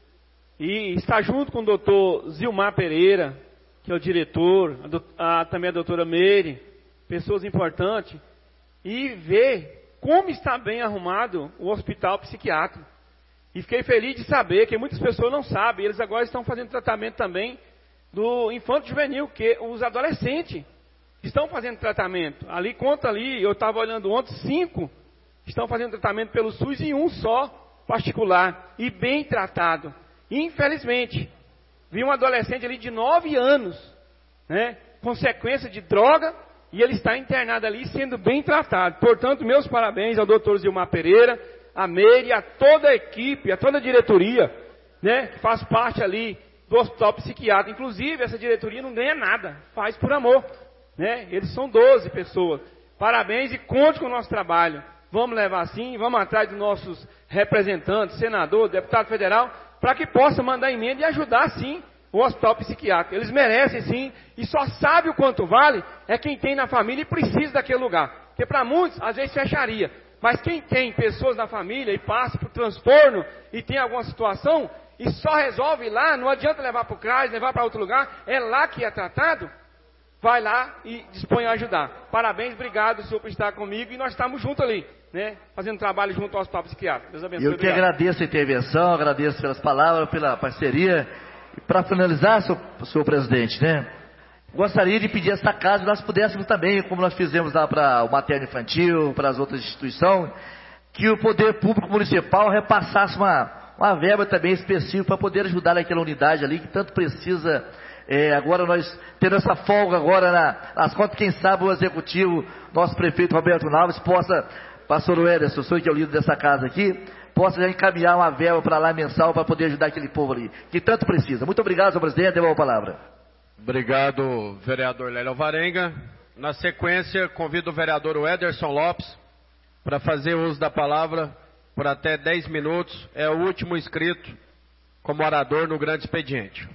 E estar junto com o doutor Zilmar Pereira, que é o diretor, a do, a, também a doutora Meire, pessoas importantes, e ver como está bem arrumado o hospital psiquiátrico. E fiquei feliz de saber que muitas pessoas não sabem, eles agora estão fazendo tratamento também do infanto juvenil, que os adolescentes estão fazendo tratamento. Ali, conta ali, eu estava olhando ontem, cinco estão fazendo tratamento pelo SUS e um só particular, e bem tratado. Infelizmente, vi um adolescente ali de nove anos, né, consequência de droga, e ele está internado ali sendo bem tratado. Portanto, meus parabéns ao doutor Zilmar Pereira, a Meire, a toda a equipe, a toda a diretoria, né, que faz parte ali do hospital psiquiátrico. Inclusive, essa diretoria não ganha nada, faz por amor, né? Eles são doze pessoas. Parabéns e conte com o nosso trabalho. Vamos levar assim, vamos atrás dos nossos representantes, senador, deputado federal, para que possa mandar emenda e ajudar sim o hospital psiquiátrico. Eles merecem sim, e só sabe o quanto vale é quem tem na família e precisa daquele lugar. Porque para muitos, às vezes fecharia. Mas quem tem pessoas na família e passa por transtorno e tem alguma situação e só resolve lá, não adianta levar para o C R A S, levar para outro lugar, é lá que é tratado, vai lá e dispõe a ajudar. Parabéns, obrigado, senhor, por estar comigo, e nós estamos juntos ali, né, fazendo trabalho junto ao hospital psiquiátrico. Deus abençoe. Eu que obrigado. agradeço a intervenção, agradeço pelas palavras, pela parceria. E para finalizar, senhor, senhor presidente, né, gostaria de pedir essa casa, nós pudéssemos também, como nós fizemos lá para o materno infantil, para as outras instituições, que o poder público municipal repassasse uma, uma verba também específica para poder ajudar naquela unidade ali, que tanto precisa. É, agora nós tendo essa folga agora na, nas contas, quem sabe o executivo, nosso prefeito Roberto Naves, possa, pastor Ederson, sou que é o líder dessa casa aqui, possa já encaminhar uma verba para lá mensal para poder ajudar aquele povo ali, que tanto precisa. Muito obrigado, senhor presidente, devolvo a palavra. Obrigado, vereador Lélio Alvarenga. Na sequência, convido o vereador Ederson Lopes para fazer uso da palavra por até dez minutos. É o último inscrito como orador no grande expediente.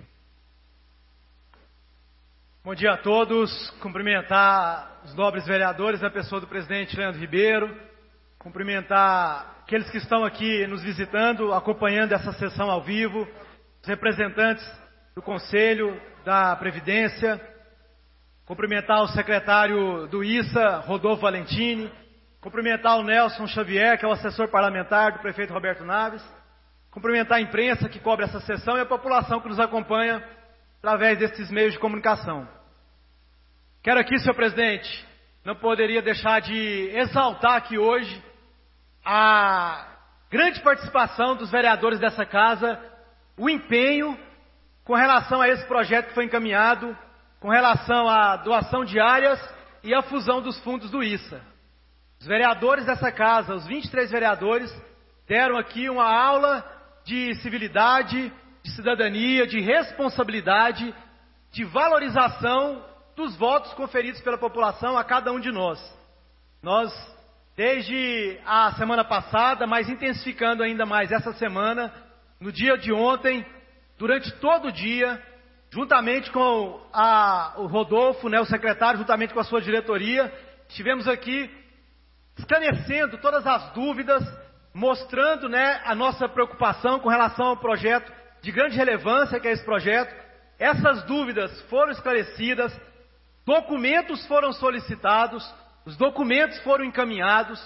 Bom dia a todos. Cumprimentar os nobres vereadores, a pessoa do presidente Leandro Ribeiro. Cumprimentar aqueles que estão aqui nos visitando, acompanhando essa sessão ao vivo. Os representantes do Conselho, da Previdência. Cumprimentar o secretário do I S A, Rodolfo Valentini. Cumprimentar o Nelson Xavier, que é o assessor parlamentar do prefeito Roberto Naves. Cumprimentar a imprensa que cobre essa sessão e a população que nos acompanha através desses meios de comunicação. Quero aqui, senhor presidente, não poderia deixar de exaltar aqui hoje a grande participação dos vereadores dessa casa, o empenho com relação a esse projeto que foi encaminhado, com relação à doação de áreas e à fusão dos fundos do I S A. Os vereadores dessa casa, os vinte e três vereadores, deram aqui uma aula de civilidade, de cidadania, de responsabilidade, de valorização dos votos conferidos pela população a cada um de nós. Nós, desde a semana passada, mas intensificando ainda mais essa semana, no dia de ontem, durante todo o dia, juntamente com a, o Rodolfo, né, o secretário, juntamente com a sua diretoria, estivemos aqui esclarecendo todas as dúvidas, mostrando, né, a nossa preocupação com relação ao projeto de grande relevância que é esse projeto. Essas dúvidas foram esclarecidas, documentos foram solicitados, os documentos foram encaminhados.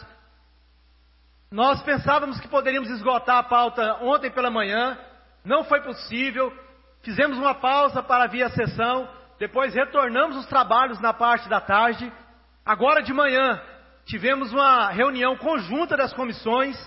Nós pensávamos que poderíamos esgotar a pauta ontem pela manhã, não foi possível, fizemos uma pausa para vir à sessão, depois retornamos os trabalhos na parte da tarde. Agora de manhã tivemos uma reunião conjunta das comissões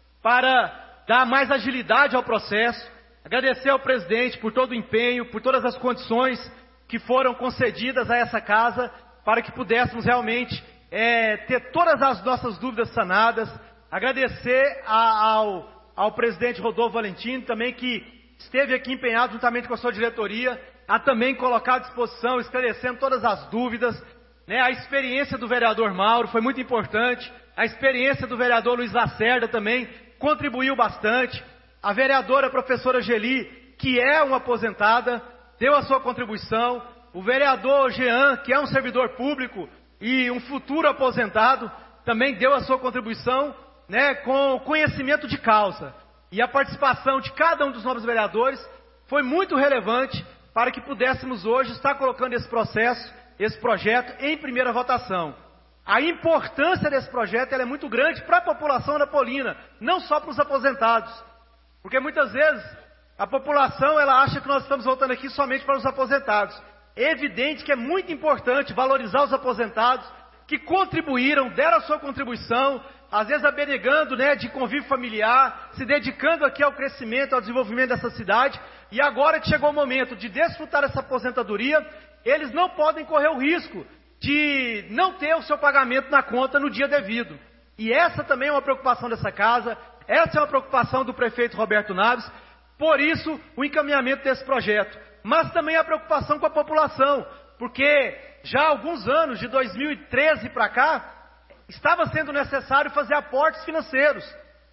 para dar mais agilidade ao processo. Agradecer ao presidente por todo o empenho, por todas as condições que foram concedidas a essa casa, para que pudéssemos realmente é, ter todas as nossas dúvidas sanadas. Agradecer a, ao, ao presidente Rodolfo Valentini, também que esteve aqui empenhado juntamente com a sua diretoria, a também colocar à disposição, esclarecendo todas as dúvidas. Né? A experiência do vereador Mauro foi muito importante, a experiência do vereador Luiz Lacerda também contribuiu bastante. A vereadora professora Geli, que é uma aposentada, deu a sua contribuição. O vereador Jean, que é um servidor público e um futuro aposentado, também deu a sua contribuição, né, com conhecimento de causa. E a participação de cada um dos novos vereadores foi muito relevante para que pudéssemos hoje estar colocando esse processo, esse projeto em primeira votação. A importância desse projeto ela é muito grande para a população napolina, não só para os aposentados. Porque muitas vezes a população ela acha que nós estamos voltando aqui somente para os aposentados. É evidente que é muito importante valorizar os aposentados que contribuíram, deram a sua contribuição, às vezes abnegando, né, de convívio familiar, se dedicando aqui ao crescimento, ao desenvolvimento dessa cidade. E agora que chegou o momento de desfrutar essa aposentadoria, eles não podem correr o risco de não ter o seu pagamento na conta no dia devido. E essa também é uma preocupação dessa casa. Essa é uma preocupação do prefeito Roberto Naves, por isso o encaminhamento desse projeto. Mas também a preocupação com a população, porque já há alguns anos, de dois mil e treze para cá, estava sendo necessário fazer aportes financeiros.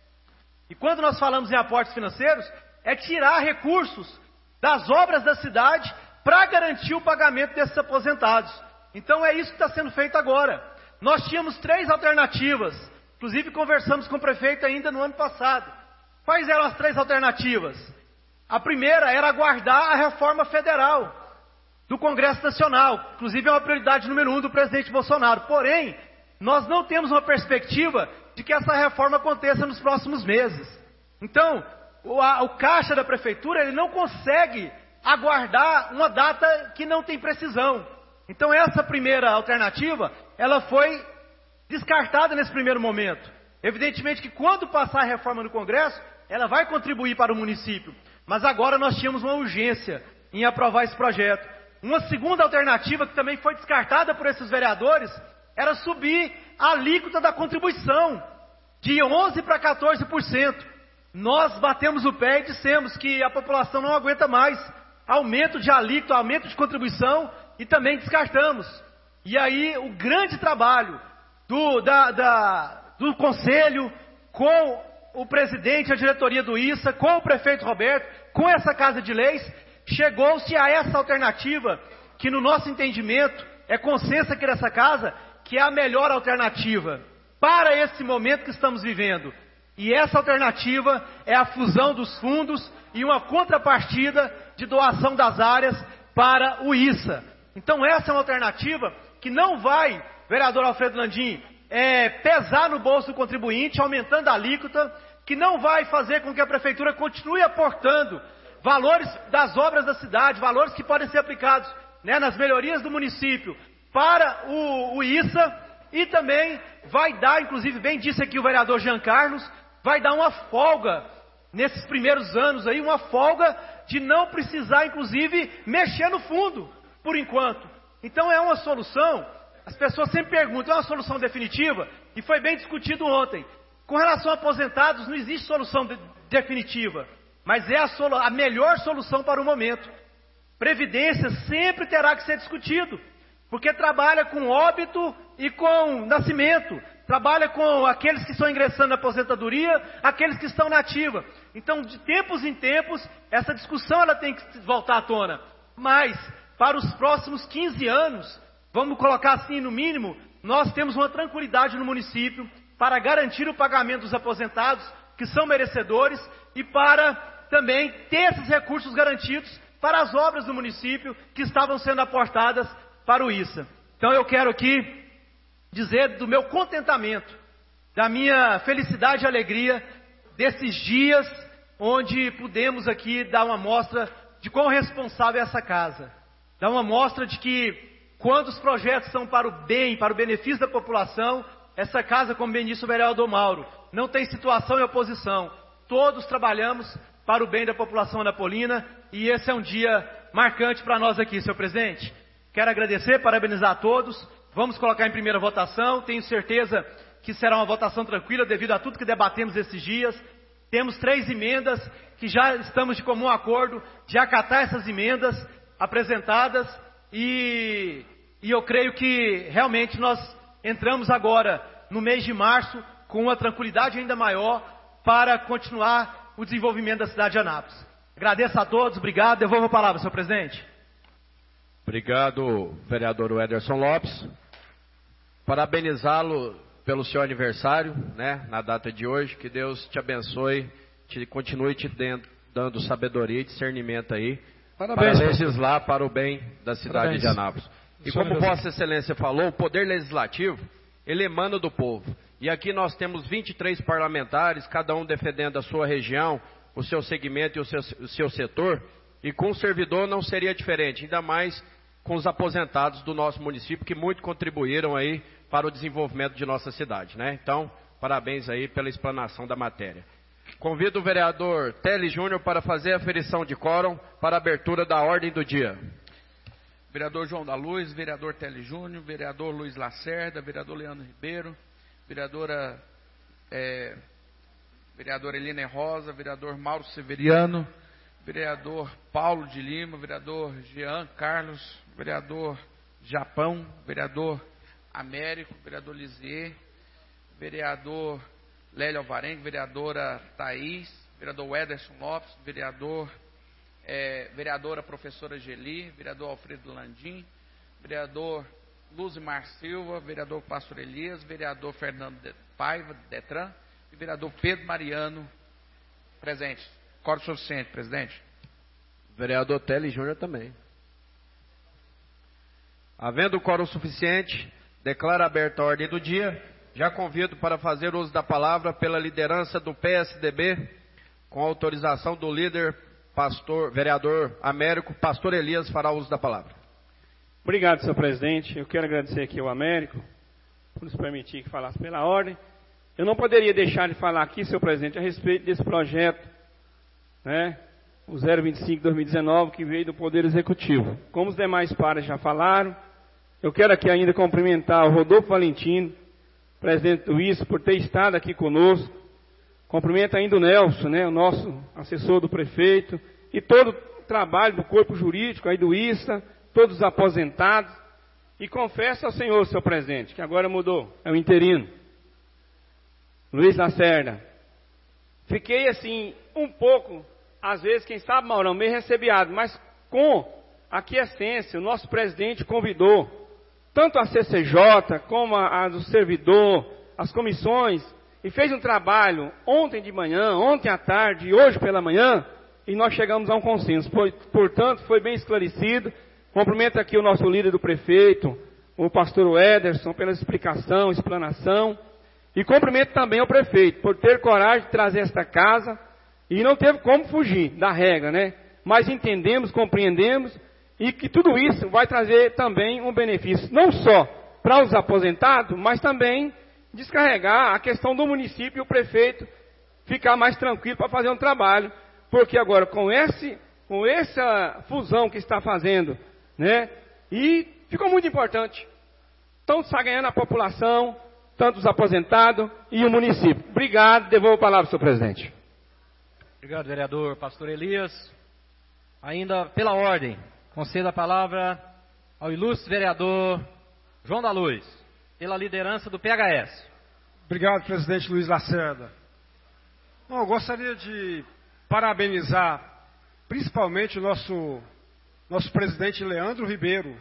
E quando nós falamos em aportes financeiros, é tirar recursos das obras da cidade para garantir o pagamento desses aposentados. Então é isso que está sendo feito agora. Nós tínhamos três alternativas. Inclusive conversamos com o prefeito ainda no ano passado. Quais eram as três alternativas? A primeira era aguardar a reforma federal do Congresso Nacional. Inclusive é uma prioridade número um do presidente Bolsonaro. Porém, nós não temos uma perspectiva de que essa reforma aconteça nos próximos meses. Então, o, a, o caixa da prefeitura ele não consegue aguardar uma data que não tem precisão. Então essa primeira alternativa, ela foi descartada nesse primeiro momento. Evidentemente que quando passar a reforma no Congresso, ela vai contribuir para o município. Mas agora nós tínhamos uma urgência em aprovar esse projeto. Uma segunda alternativa que também foi descartada por esses vereadores era subir a alíquota da contribuição de onze por cento para quatorze por cento. nós batemos o pé e dissemos que a população não aguenta mais aumento de alíquota, aumento de contribuição, e também descartamos. E aí o grande trabalho do, da, da, do Conselho, com o presidente, a diretoria do I S A, com o prefeito Roberto, com essa Casa de Leis, chegou-se a essa alternativa, que no nosso entendimento é consenso aqui nessa casa, que é a melhor alternativa para esse momento que estamos vivendo. E essa alternativa é a fusão dos fundos e uma contrapartida de doação das áreas para o I S A. Então essa é uma alternativa que não vai, vereador Alfredo Landim, é, pesar no bolso do contribuinte, aumentando a alíquota, que não vai fazer com que a prefeitura continue aportando valores das obras da cidade, valores que podem ser aplicados, né, nas melhorias do município para o, o I S A, e também vai dar, inclusive bem disse aqui o vereador Jean Carlos, vai dar uma folga nesses primeiros anos aí, uma folga de não precisar, inclusive, mexer no fundo, por enquanto. Então é uma solução, as pessoas sempre perguntam, é uma solução definitiva? E foi bem discutido ontem. Com relação a aposentados, não existe solução de, definitiva, mas é a, solu, a melhor solução para o momento. Previdência sempre terá que ser discutido, porque trabalha com óbito e com nascimento, trabalha com aqueles que estão ingressando na aposentadoria, aqueles que estão na ativa. Então, de tempos em tempos, essa discussão ela tem que voltar à tona. Mas, para os próximos quinze anos, vamos colocar assim no mínimo, nós temos uma tranquilidade no município para garantir o pagamento dos aposentados, que são merecedores, e para também ter esses recursos garantidos para as obras do município que estavam sendo aportadas para o I S A. Então eu quero aqui dizer do meu contentamento, da minha felicidade e alegria desses dias onde pudemos aqui dar uma mostra de quão responsável é essa casa. Dar uma mostra de que quando os projetos são para o bem, para o benefício da população, essa casa, como bem disse o vereador Mauro, não tem situação e oposição. Todos trabalhamos para o bem da população anapolina, e esse é um dia marcante para nós aqui, senhor presidente. Quero agradecer, parabenizar a todos. Vamos colocar em primeira votação. Tenho certeza que será uma votação tranquila devido a tudo que debatemos esses dias. Temos três emendas que já estamos de comum acordo de acatar essas emendas apresentadas, e, e eu creio que realmente nós entramos agora no mês de março com uma tranquilidade ainda maior para continuar o desenvolvimento da cidade de Anápolis. Agradeço a todos, obrigado. Devolvo a palavra, senhor presidente. Obrigado, vereador Ederson Lopes. Parabenizá-lo pelo seu aniversário, né, na data de hoje. Que Deus te abençoe, te continue te dando sabedoria e discernimento aí, Parabéns, para legislar para o bem da cidade Parabéns. de Anápolis. E como Vossa Excelência falou, o Poder Legislativo, ele emana do povo. E aqui nós temos vinte e três parlamentares, cada um defendendo a sua região, o seu segmento e o seu, o seu setor. E com o servidor não seria diferente, ainda mais com os aposentados do nosso município, que muito contribuíram aí para o desenvolvimento de nossa cidade, né? Então, parabéns aí pela explanação da matéria. Convido o vereador Tele Júnior para fazer a aferição de quórum para a abertura da ordem do dia. Vereador João da Luz, vereador Tele Júnior, vereador Luiz Lacerda, vereador Leandro Ribeiro, vereadora, é, vereadora Helena Rosa, vereador Mauro Severiano, vereador Paulo de Lima, vereador Jean Carlos, vereador Japão, vereador Américo, vereador Lisier, vereador Lélio Alvarenga, vereadora Thaís, vereador Ederson Lopes, vereador, é, vereadora professora Geli, vereador Alfredo Landim, vereador Luzimar Silva, vereador Pastor Elias, vereador Fernando Paiva, Detran, e vereador Pedro Mariano, presente. Quórum suficiente, presidente. Vereador Tele Júnior também. Havendo quórum suficiente, declaro aberta a ordem do dia. Já convido para fazer uso da palavra pela liderança do P S D B, com autorização do líder, pastor, vereador Américo. Pastor Elias fará uso da palavra. Obrigado, senhor presidente. Eu quero agradecer aqui ao Américo por nos permitir que falasse pela ordem. Eu não poderia deixar de falar aqui, senhor presidente, a respeito desse projeto, né, o zero vinte e cinco barra dois mil e dezenove, que veio do Poder Executivo. Como os demais pares já falaram, eu quero aqui ainda cumprimentar o Rodolfo Valentino, presidente do I S A, por ter estado aqui conosco, Cumprimento ainda o Nelson, né, o nosso assessor do prefeito, e todo o trabalho do corpo jurídico aí do I S A, todos os aposentados. E confesso ao senhor, seu presidente, que agora mudou, é o interino, Luiz Lacerda. Fiquei assim, um pouco, às vezes, quem sabe, Maurão, meio recebiado, mas com a quiescência, o nosso presidente convidou tanto a C C J, como a, a do servidor, as comissões, e fez um trabalho ontem de manhã, ontem à tarde e hoje pela manhã, e nós chegamos a um consenso. Foi, portanto, foi bem esclarecido. Cumprimento aqui o nosso líder do prefeito, o pastor Ederson, pela explicação, explanação. E cumprimento também o prefeito, por ter coragem de trazer esta casa, e não teve como fugir da regra, né? Mas entendemos, compreendemos, e que tudo isso vai trazer também um benefício, não só para os aposentados, mas também descarregar a questão do município e o prefeito ficar mais tranquilo para fazer um trabalho, porque agora com, esse, com essa fusão que está fazendo, né? E ficou muito importante. Então está ganhando a população, tanto os aposentados e o município. Obrigado, devolvo a palavra, senhor presidente. Obrigado, vereador Pastor Elias. Ainda pela ordem, concedo a palavra ao ilustre vereador João da Luz, pela liderança do P H S. Obrigado, presidente Luiz Lacerda. Bom, eu gostaria de parabenizar principalmente o nosso, nosso presidente Leandro Ribeiro,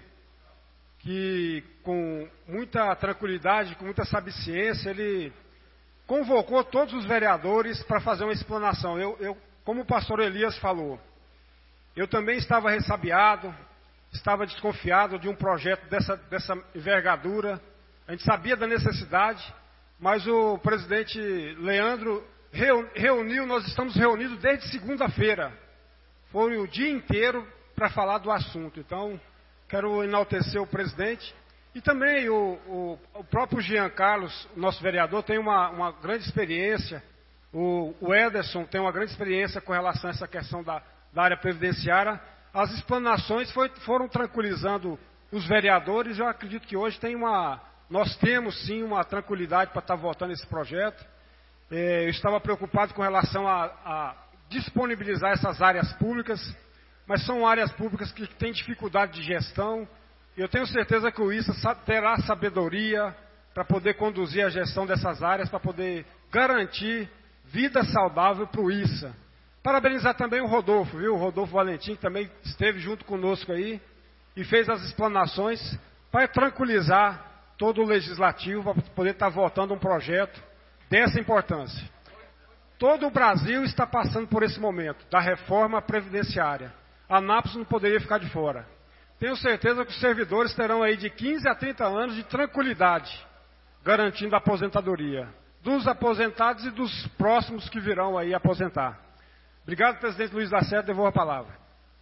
que com muita tranquilidade, com muita sabiciência, ele convocou todos os vereadores para fazer uma explanação. Eu, eu, como o pastor Elias falou, eu também estava ressabiado, estava desconfiado de um projeto dessa, dessa envergadura. A gente sabia da necessidade, mas o presidente Leandro reuniu, nós estamos reunidos desde segunda-feira. Foi o dia inteiro para falar do assunto. Então, quero enaltecer o presidente. E também o, o, o próprio Jean Carlos, nosso vereador, tem uma, uma grande experiência. O, o Ederson tem uma grande experiência com relação a essa questão da, da área previdenciária. As explanações foi, foram tranquilizando os vereadores. Eu acredito que hoje tem uma, nós temos sim uma tranquilidade para estar votando esse projeto. É, eu estava preocupado com relação a, a disponibilizar essas áreas públicas, mas são áreas públicas que têm dificuldade de gestão. E eu tenho certeza que o I S A terá sabedoria para poder conduzir a gestão dessas áreas, para poder garantir vida saudável para o I S A. Parabenizar também o Rodolfo, viu? O Rodolfo Valentim, que também esteve junto conosco aí e fez as explanações para tranquilizar todo o legislativo, para poder estar votando um projeto dessa importância. Todo o Brasil está passando por esse momento da reforma previdenciária. A Anápolis não poderia ficar de fora. Tenho certeza que os servidores terão aí de quinze a trinta anos de tranquilidade, garantindo a aposentadoria dos aposentados e dos próximos que virão aí aposentar. Obrigado, presidente Luiz Lacerda, devolvo a palavra.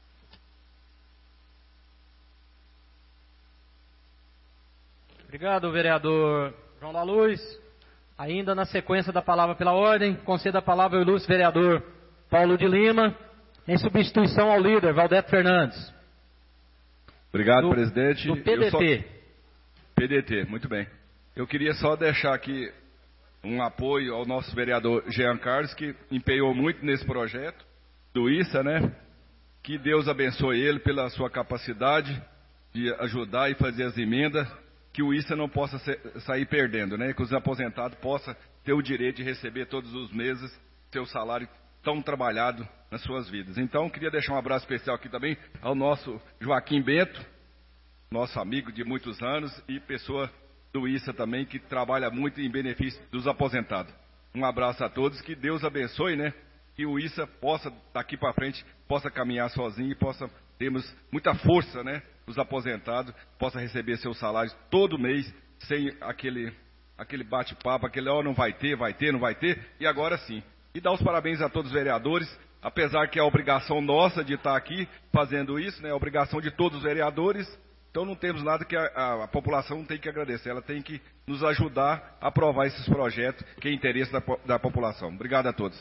Obrigado, vereador João da Luz. Ainda na sequência da palavra pela ordem, concedo a palavra ao ilustre vereador Paulo de Lima, em substituição ao líder Valdete Fernandes. Obrigado, do, presidente. Do P D T. Só... P D T, muito bem. Eu queria só deixar aqui um apoio ao nosso vereador Jean Carlos, que empenhou muito nesse projeto do I S A, né? Que Deus abençoe ele pela sua capacidade de ajudar e fazer as emendas, que o I S A não possa ser, sair perdendo, né? Que os aposentados possam ter o direito de receber todos os meses seu salário tão trabalhado nas suas vidas. Então, queria deixar um abraço especial aqui também ao nosso Joaquim Bento, nosso amigo de muitos anos e pessoa do I S A também, que trabalha muito em benefício dos aposentados. Um abraço a todos, que Deus abençoe, né? Que o I S A possa, daqui para frente, possa caminhar sozinho e possa termos muita força, né? Os aposentados possam receber seus salários todo mês, sem aquele, aquele bate-papo, aquele, ó, oh, não vai ter, vai ter, não vai ter, e agora sim. E dar os parabéns a todos os vereadores, apesar que é a obrigação nossa de estar aqui fazendo isso, né? É a obrigação de todos os vereadores. Então não temos nada que a, a, a população tem que agradecer, ela tem que nos ajudar a aprovar esses projetos que é interesse da, da população. Obrigado a todos.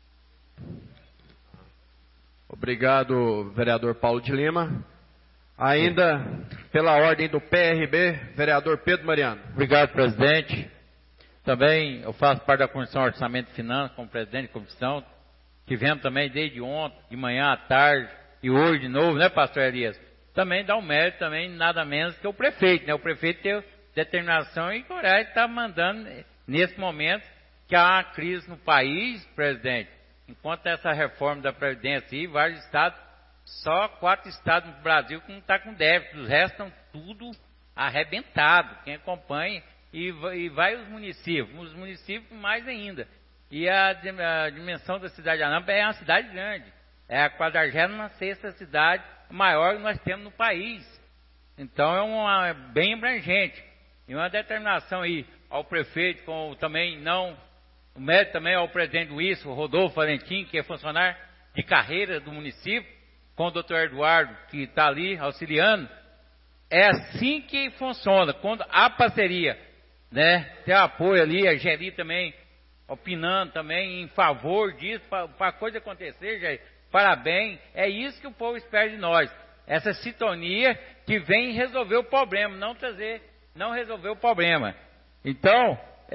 Obrigado, vereador Paulo de Lima. Ainda, pela ordem do P R B, vereador Pedro Mariano. Obrigado, presidente. Também eu faço parte da Comissão Orçamento e Finanças, como presidente de comissão. Tivemos também desde ontem, de manhã à tarde e hoje de novo, né, pastor Elias? Também dá um mérito também, nada menos que o prefeito, né? O prefeito tem determinação e coragem de estar mandando, nesse momento, que há uma crise no país, presidente. Enquanto essa reforma da Previdência e vários estados, só quatro estados no Brasil que não está com débito, os restos estão tudo arrebentado, quem acompanha, e, e vai os municípios, os municípios mais ainda. E a, a dimensão da cidade de Anápolis é uma cidade grande, é a quadragésima sexta cidade maior que nós temos no país. Então é uma é bem abrangente. E uma determinação aí ao prefeito, com também não, o mérito também ao presidente do I S, o Rodolfo Valentim, que é funcionário de carreira do município, com o doutor Eduardo, que está ali auxiliando. É assim que funciona, quando há parceria, né? Tem apoio ali, a Geri também opinando também em favor disso, para a coisa acontecer, Geri. Parabéns, é isso que o povo espera de nós. Essa sintonia que vem resolver o problema, não trazer, não resolver o problema. Então,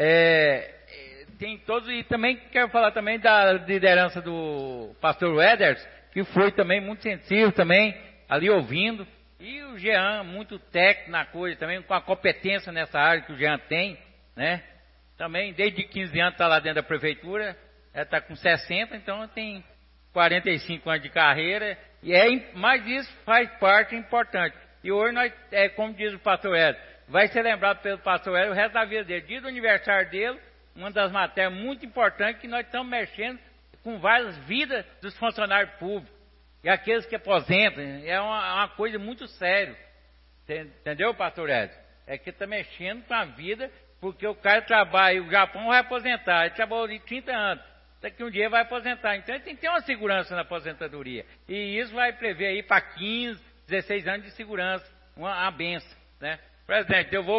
é, tem todos, e também quero falar também da liderança do pastor Weders, que foi também muito sensível também, ali ouvindo, e o Jean, muito técnico na coisa também, com a competência nessa área que o Jean tem, né? Também, desde quinze anos está lá dentro da prefeitura, está com sessenta, então tem quarenta e cinco anos de carreira, e é, mas isso faz parte importante. E hoje, nós, é, como diz o pastor Hélio, vai ser lembrado pelo pastor Hélio o resto da vida dele. Dia do aniversário dele, uma das matérias muito importantes que nós estamos mexendo com várias vidas dos funcionários públicos e aqueles que aposentam. É uma, uma coisa muito séria. Entendeu, pastor Hélio? É que está mexendo com a vida, porque o cara trabalha, o Japão vai aposentar, ele trabalhou ali trinta anos. Daqui um dia vai aposentar. Então ele tem que ter uma segurança na aposentadoria. E isso vai prever aí para quinze, dezesseis anos de segurança. Uma, uma benção, né? Presidente, eu vou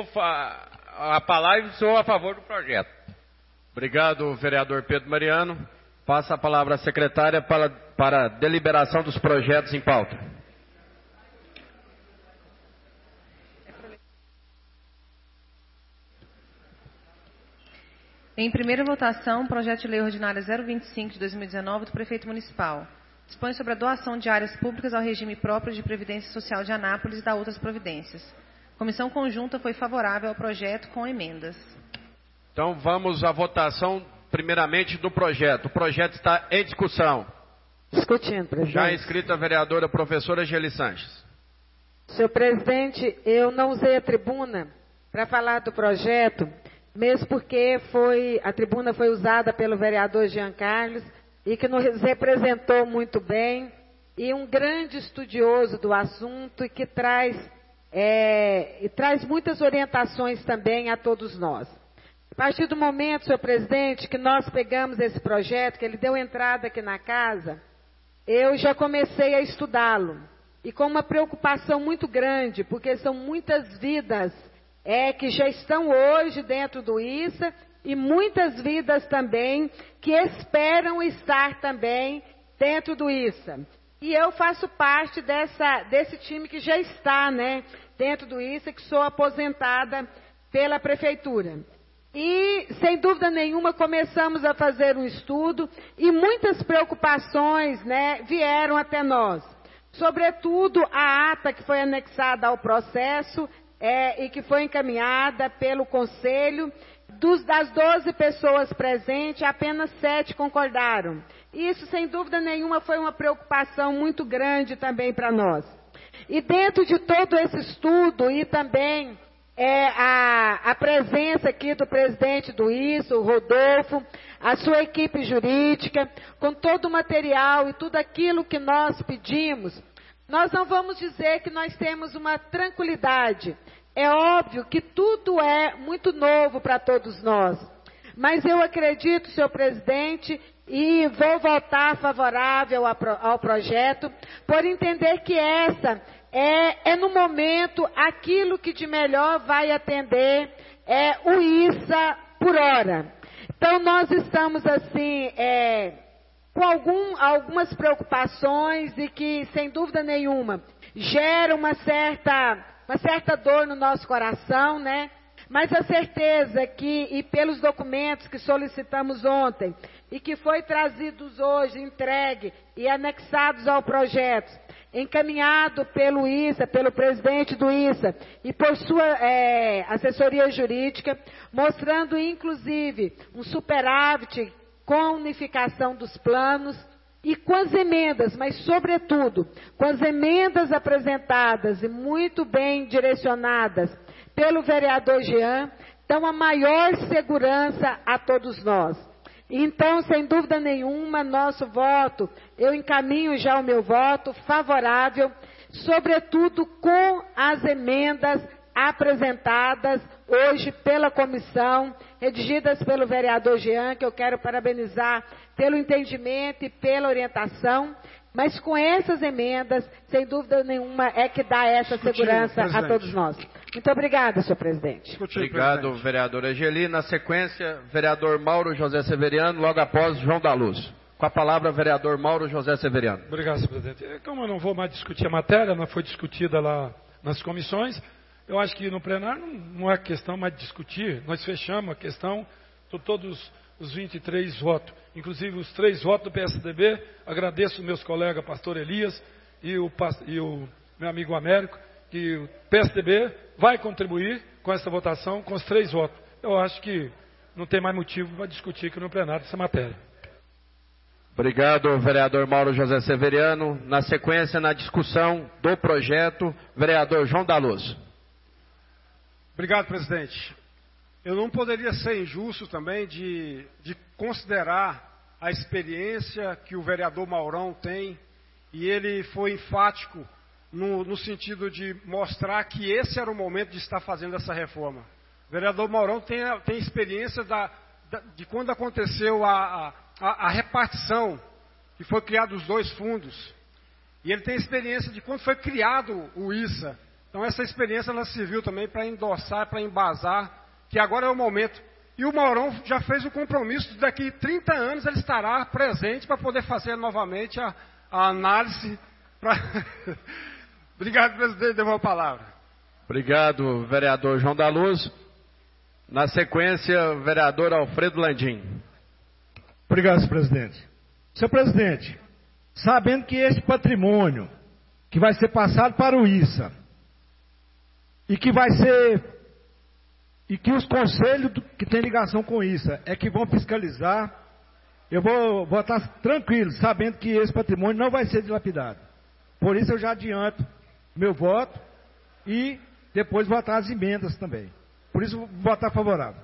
a palavra e sou a favor do projeto. Obrigado, vereador Pedro Mariano. Passa a palavra à secretária para, para a deliberação dos projetos em pauta. Em primeira votação, projeto de lei ordinária zero vinte e cinco de dois mil e dezenove do Prefeito Municipal. Dispõe sobre a doação de áreas públicas ao regime próprio de Previdência Social de Anápolis e da outras providências. Comissão conjunta foi favorável ao projeto com emendas. Então vamos à votação, primeiramente, do projeto. O projeto está em discussão. Discutindo, presidente. Já inscrita a vereadora professora Geli Sanches. Senhor presidente, eu não usei a tribuna para falar do projeto, mesmo porque foi, a tribuna foi usada pelo vereador Jean Carlos e que nos representou muito bem, e um grande estudioso do assunto e que traz, é, e traz muitas orientações também a todos nós. A partir do momento, senhor presidente, que nós pegamos esse projeto, que ele deu entrada aqui na casa, eu já comecei a estudá-lo, e com uma preocupação muito grande, porque são muitas vidas é, que já estão hoje dentro do I S A, e muitas vidas também que esperam estar também dentro do I S A. E eu faço parte dessa, desse time que já está, né, dentro do I S A, que sou aposentada pela prefeitura. E, sem dúvida nenhuma, começamos a fazer um estudo e muitas preocupações, né, vieram até nós. Sobretudo a ata que foi anexada ao processo é, e que foi encaminhada pelo Conselho. Dos, das doze pessoas presentes, apenas sete concordaram. Isso, sem dúvida nenhuma, foi uma preocupação muito grande também para nós. E dentro de todo esse estudo e também é, a, a presença aqui do presidente do I S A, o Rodolfo, a sua equipe jurídica, com todo o material e tudo aquilo que nós pedimos, nós não vamos dizer que nós temos uma tranquilidade. É óbvio que tudo é muito novo para todos nós. Mas eu acredito, senhor presidente, e vou votar favorável ao projeto, por entender que essa é, é no momento aquilo que de melhor vai atender é, o I S A por hora. Então nós estamos assim, é, com algum, algumas preocupações e que, sem dúvida nenhuma, geram uma certa... uma certa dor no nosso coração, né? mas a certeza que, e pelos documentos que solicitamos ontem, e que foi trazidos hoje, entregue e anexados ao projeto, encaminhado pelo I S A, pelo presidente do I S A e por sua é, assessoria jurídica, mostrando inclusive um superávit com unificação dos planos e com as emendas, mas sobretudo com as emendas apresentadas e muito bem direcionadas pelo vereador Jean, dão a maior segurança a todos nós. Então, sem dúvida nenhuma, nosso voto, eu encaminho já o meu voto favorável, sobretudo com as emendas apresentadas hoje pela comissão, redigidas pelo vereador Jean, que eu quero parabenizar pelo entendimento e pela orientação, mas com essas emendas, sem dúvida nenhuma, é que dá essa segurança a todos nós. Muito obrigada, senhor presidente. Obrigado, presidente. Vereadora Geli. Na sequência, vereador Mauro José Severiano, logo após João da Luz. Com a palavra, vereador Mauro José Severiano. Obrigado, senhor presidente. Como eu não vou mais discutir a matéria, não foi discutida lá nas comissões, eu acho que no plenário não, não é questão mais de discutir. Nós fechamos a questão, tô todos os vinte e três votos, inclusive os três votos do P S D B. Agradeço meus colegas, pastor Elias e o, e o meu amigo Américo, que o P S D B vai contribuir com essa votação com os três votos. Eu acho que não tem mais motivo para discutir aqui no plenário essa matéria. Obrigado, vereador Mauro José Severiano. Na sequência, na discussão do projeto, vereador João da Luz. Obrigado, presidente. Eu não poderia ser injusto também de, de considerar a experiência que o vereador Maurão tem, e ele foi enfático no, no sentido de mostrar que esse era o momento de estar fazendo essa reforma. O vereador Maurão tem, tem experiência da, da, de quando aconteceu a, a, a repartição, que foi criado os dois fundos, e ele tem experiência de quando foi criado o I S A. Então essa experiência ela serviu também para endossar, para embasar, que agora é o momento. E o Maurão já fez o compromisso de daqui trinta anos ele estará presente para poder fazer novamente a, a análise. Pra... Obrigado, presidente, devolvo a palavra. Obrigado, vereador João da Luz. Na sequência, vereador Alfredo Landim. Obrigado, senhor presidente. Senhor presidente, sabendo que este patrimônio que vai ser passado para o I S A e que vai ser e que os conselhos do, que têm ligação com isso é que vão fiscalizar, eu vou votar tranquilo, sabendo que esse patrimônio não vai ser dilapidado. Por isso eu já adianto meu voto e depois votar as emendas também. Por isso vou votar favorável.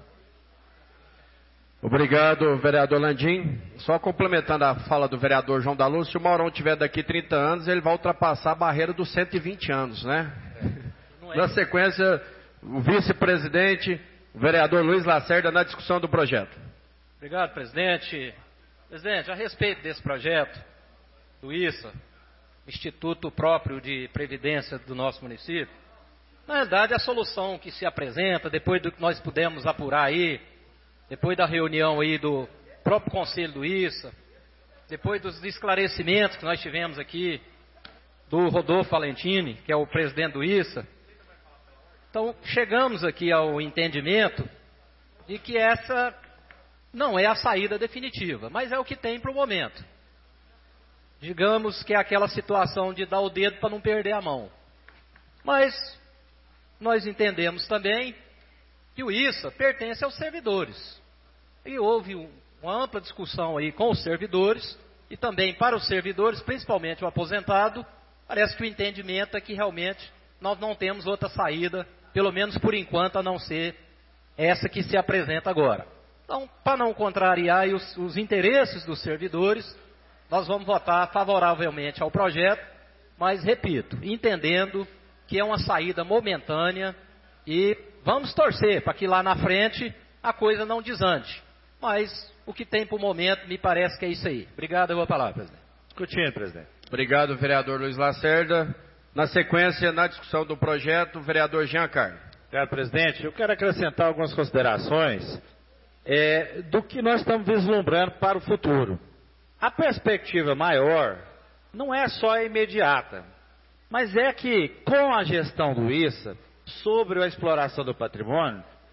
Obrigado, vereador Landim. Só complementando a fala do vereador João da Luz, se o Maurão tiver daqui trinta anos, ele vai ultrapassar a barreira dos cento e vinte anos, né? É. Na sequência, o vice-presidente, o vereador Luiz Lacerda, na discussão do projeto. Obrigado, presidente. Presidente, a respeito desse projeto do I S A, Instituto próprio de Previdência do nosso município, na verdade a solução que se apresenta, depois do que nós pudemos apurar aí, depois da reunião aí do próprio conselho do I S A, depois dos esclarecimentos que nós tivemos aqui do Rodolfo Valentini, que é o presidente do I S A, então chegamos aqui ao entendimento de que essa não é a saída definitiva, mas é o que tem para o momento. Digamos que é aquela situação de dar o dedo para não perder a mão. Mas nós entendemos também que o I S A pertence aos servidores. E houve uma ampla discussão aí com os servidores, e também para os servidores, principalmente o aposentado, parece que o entendimento é que realmente nós não temos outra saída, pelo menos por enquanto, a não ser essa que se apresenta agora. Então, para não contrariar os, os interesses dos servidores, nós vamos votar favoravelmente ao projeto, mas, repito, entendendo que é uma saída momentânea e vamos torcer para que lá na frente a coisa não desande. Mas o que tem para o momento me parece que é isso aí. Obrigado, eu vou a palavra, presidente. Discutindo, presidente. Obrigado, vereador Luiz Lacerda. Na sequência, na discussão do projeto, o vereador Jean Carlos. Obrigado, presidente. Eu quero acrescentar algumas considerações é, do que nós estamos vislumbrando para o futuro. A perspectiva maior não é só a imediata, mas é que com a gestão do I S A, sobre a exploração do patrimônio,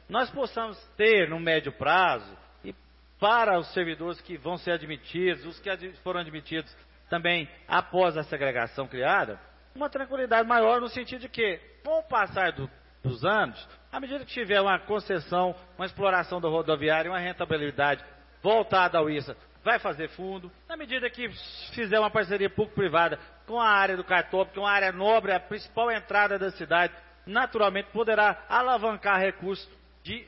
nós possamos ter no médio prazo, e para os servidores que vão ser admitidos, os que ad, foram admitidos também após a segregação criada, uma tranquilidade maior no sentido de que, com o passar do, dos anos, à medida que tiver uma concessão, uma exploração da rodoviária, uma rentabilidade voltada ao I S A, vai fazer fundo. Na medida que fizer uma parceria público-privada com a área do Cartódromo, que é uma área nobre, a principal entrada da cidade, naturalmente poderá alavancar recursos de,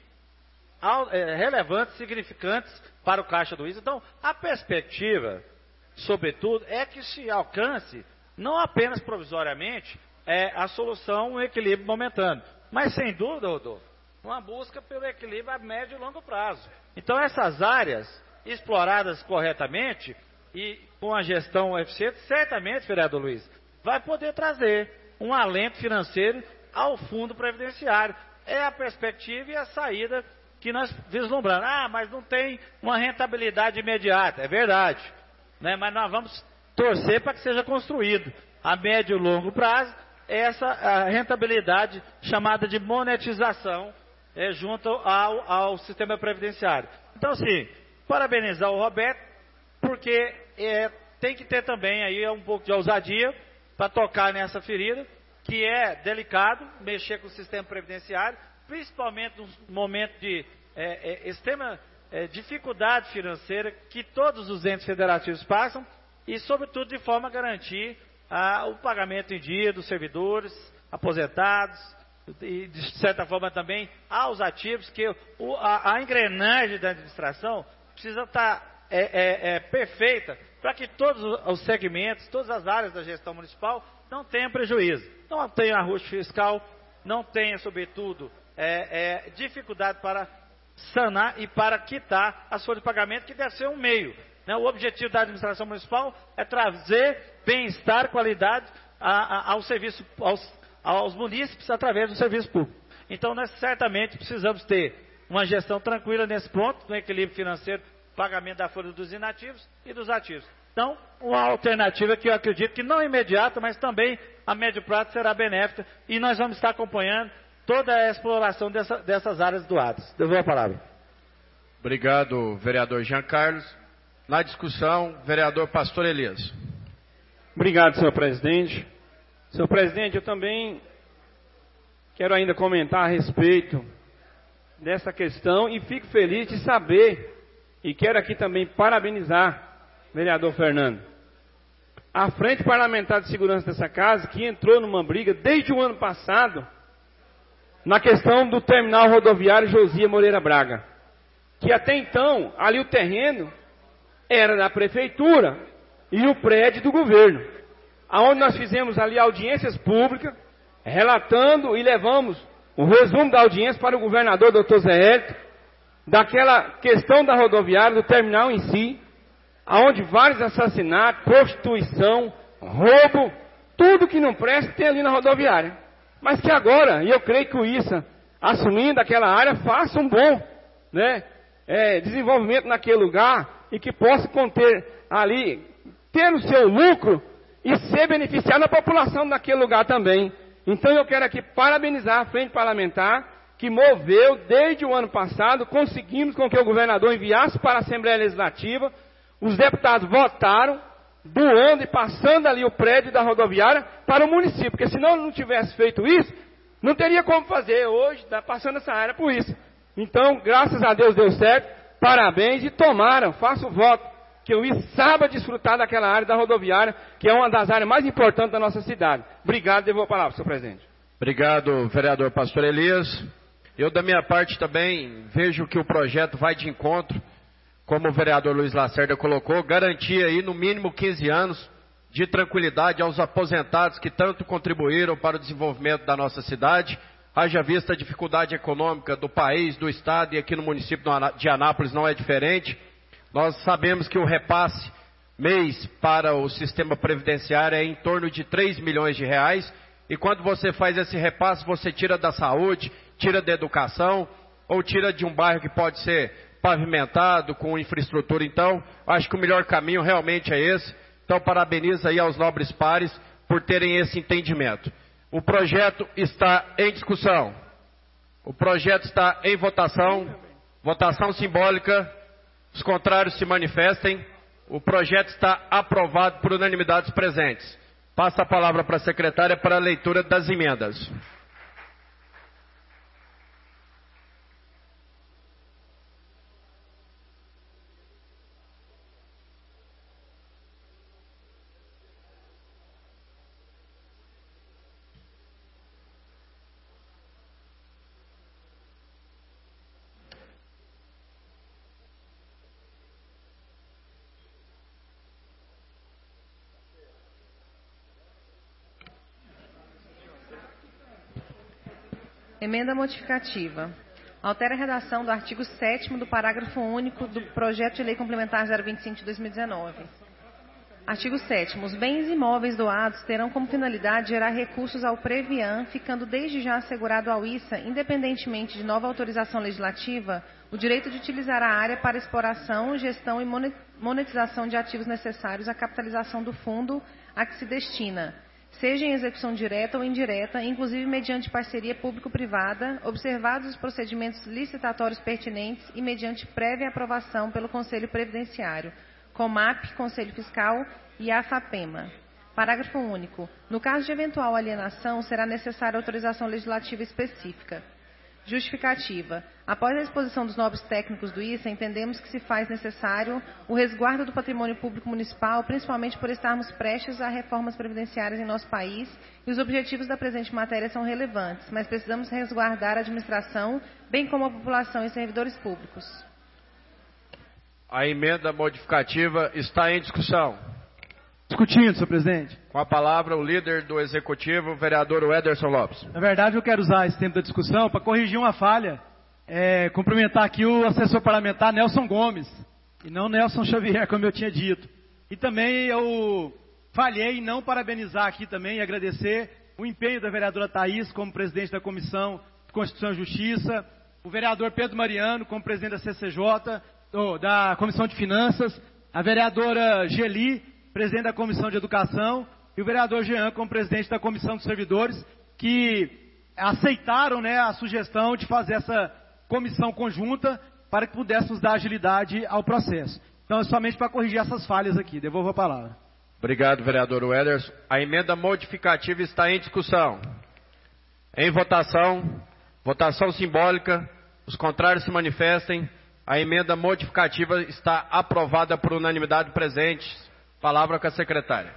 é, relevantes, significantes para o caixa do I S A. Então, a perspectiva, sobretudo, é que se alcance, não apenas provisoriamente, é, a solução, um equilíbrio momentâneo, mas sem dúvida, Rodolfo, uma busca pelo equilíbrio a médio e longo prazo. Então, essas áreas exploradas corretamente e com a gestão eficiente, certamente, vereador Luiz, vai poder trazer um alento financeiro ao fundo previdenciário. É a perspectiva e a saída que nós vislumbramos. Ah, mas não tem uma rentabilidade imediata. É verdade, né? Mas nós vamos torcer para que seja construído a médio e longo prazo essa a rentabilidade chamada de monetização é, junto ao, ao sistema previdenciário. Então, sim, parabenizar o Roberto, porque é, tem que ter também aí um pouco de ousadia para tocar nessa ferida, que é delicado, mexer com o sistema previdenciário, principalmente num momento de é, é, extrema é, dificuldade financeira que todos os entes federativos passam, e, sobretudo, de forma a garantir ah, o pagamento em dia dos servidores, aposentados, e, de certa forma, também aos ativos, que o, a, a engrenagem da administração precisa estar é, é, é, perfeita para que todos os segmentos, todas as áreas da gestão municipal não tenham prejuízo. Não tenha ajuste fiscal, não tenha, sobretudo, é, é, dificuldade para sanar e para quitar as folhas de pagamento, que deve ser um meio. Né? O objetivo da administração municipal é trazer bem-estar, qualidade a, a, ao serviço, aos, aos munícipes através do serviço público. Então, nós certamente precisamos ter uma gestão tranquila nesse ponto, no equilíbrio financeiro, pagamento da folha dos inativos e dos ativos. Então, uma alternativa que eu acredito que não é imediata, mas também a médio prazo será benéfica, e nós vamos estar acompanhando toda a exploração dessa, dessas áreas doadas. Devolvo a palavra. Obrigado, vereador Jean Carlos. Na discussão, vereador Pastor Elias. Obrigado, senhor presidente. Senhor presidente, eu também quero ainda comentar a respeito dessa questão e fico feliz de saber, e quero aqui também parabenizar o vereador Fernando, a Frente Parlamentar de Segurança dessa casa, que entrou numa briga desde o ano passado na questão do terminal rodoviário Josia Moreira Braga, que até então, ali o terreno era da prefeitura e o prédio do governo, aonde nós fizemos ali audiências públicas, relatando e levamos o resumo da audiência para o governador, doutor Zé Hélito, daquela questão da rodoviária, do terminal em si, aonde vários assassinatos, prostituição, roubo, tudo que não presta tem ali na rodoviária. Mas que agora, e eu creio que o I S A, assumindo aquela área, faça um bom né, é, desenvolvimento naquele lugar e que possa conter ali, ter o seu lucro e ser beneficiado a população daquele lugar também. Então eu quero aqui parabenizar a Frente Parlamentar, que moveu desde o ano passado, conseguimos com que o governador enviasse para a Assembleia Legislativa, os deputados votaram, doando e passando ali o prédio da rodoviária para o município, porque se não tivesse feito isso, não teria como fazer hoje, passando essa área por isso. Então, graças a Deus deu certo, parabéns e tomaram, faço o voto, que o I S A saiba desfrutar daquela área da rodoviária, que é uma das áreas mais importantes da nossa cidade. Obrigado, devolvo a palavra, senhor presidente. Obrigado, vereador Pastor Elias. Eu, da minha parte, também vejo que o projeto vai de encontro, como o vereador Luiz Lacerda colocou, garantir aí no mínimo quinze anos de tranquilidade aos aposentados que tanto contribuíram para o desenvolvimento da nossa cidade, haja vista a dificuldade econômica do país, do estado, e aqui no município de Anápolis não é diferente. Nós sabemos que o repasse mês para o sistema previdenciário é em torno de três milhões de reais, e quando você faz esse repasse, você tira da saúde, tira da educação, ou tira de um bairro que pode ser pavimentado, com infraestrutura. Então, acho que o melhor caminho realmente é esse. Então, parabenizo aí aos nobres pares por terem esse entendimento. O projeto está em discussão. O projeto está em votação. Votação simbólica. Os contrários se manifestem. O projeto está aprovado por unanimidade dos presentes. Passa a palavra para a secretária para a leitura das emendas. Emenda modificativa. Altera a redação do artigo sétimo do parágrafo único do projeto de lei complementar zero vinte e cinco de dois mil e dezenove. Artigo sétimo. Os bens imóveis doados terão como finalidade gerar recursos ao Previan, ficando desde já assegurado ao I S A, independentemente de nova autorização legislativa, o direito de utilizar a área para exploração, gestão e monetização de ativos necessários à capitalização do fundo a que se destina, seja em execução direta ou indireta, inclusive mediante parceria público-privada, observados os procedimentos licitatórios pertinentes e mediante prévia aprovação pelo Conselho Previdenciário, COMAP, Conselho Fiscal e a AFAPEMA. Parágrafo único. No caso de eventual alienação, será necessária autorização legislativa específica. Justificativa. Após a exposição dos nobres técnicos do I S A, entendemos que se faz necessário o resguardo do patrimônio público municipal, principalmente por estarmos prestes a reformas previdenciárias em nosso país, e os objetivos da presente matéria são relevantes, mas precisamos resguardar a administração, bem como a população e servidores públicos. A emenda modificativa está em discussão. Discutindo, senhor presidente. Com a palavra, o líder do Executivo, o vereador Ederson Lopes. Na verdade, eu quero usar esse tempo da discussão para corrigir uma falha. É, cumprimentar aqui o assessor parlamentar Nelson Gomes, e não Nelson Xavier, como eu tinha dito. E também eu falhei em não parabenizar aqui também e agradecer o empenho da vereadora Thaís como presidente da Comissão de Constituição e Justiça, o vereador Pedro Mariano como presidente da C C J, oh, da Comissão de Finanças, a vereadora Geli, presidente da Comissão de Educação, e o vereador Jean como presidente da Comissão de Servidores, que aceitaram, né, a sugestão de fazer essa comissão conjunta para que pudéssemos dar agilidade ao processo. Então, é somente para corrigir essas falhas aqui. Devolvo a palavra. Obrigado, vereador Ederson. A emenda modificativa está em discussão. Em votação, votação simbólica. Os contrários se manifestem. A emenda modificativa está aprovada por unanimidade presente. Palavra com a secretária.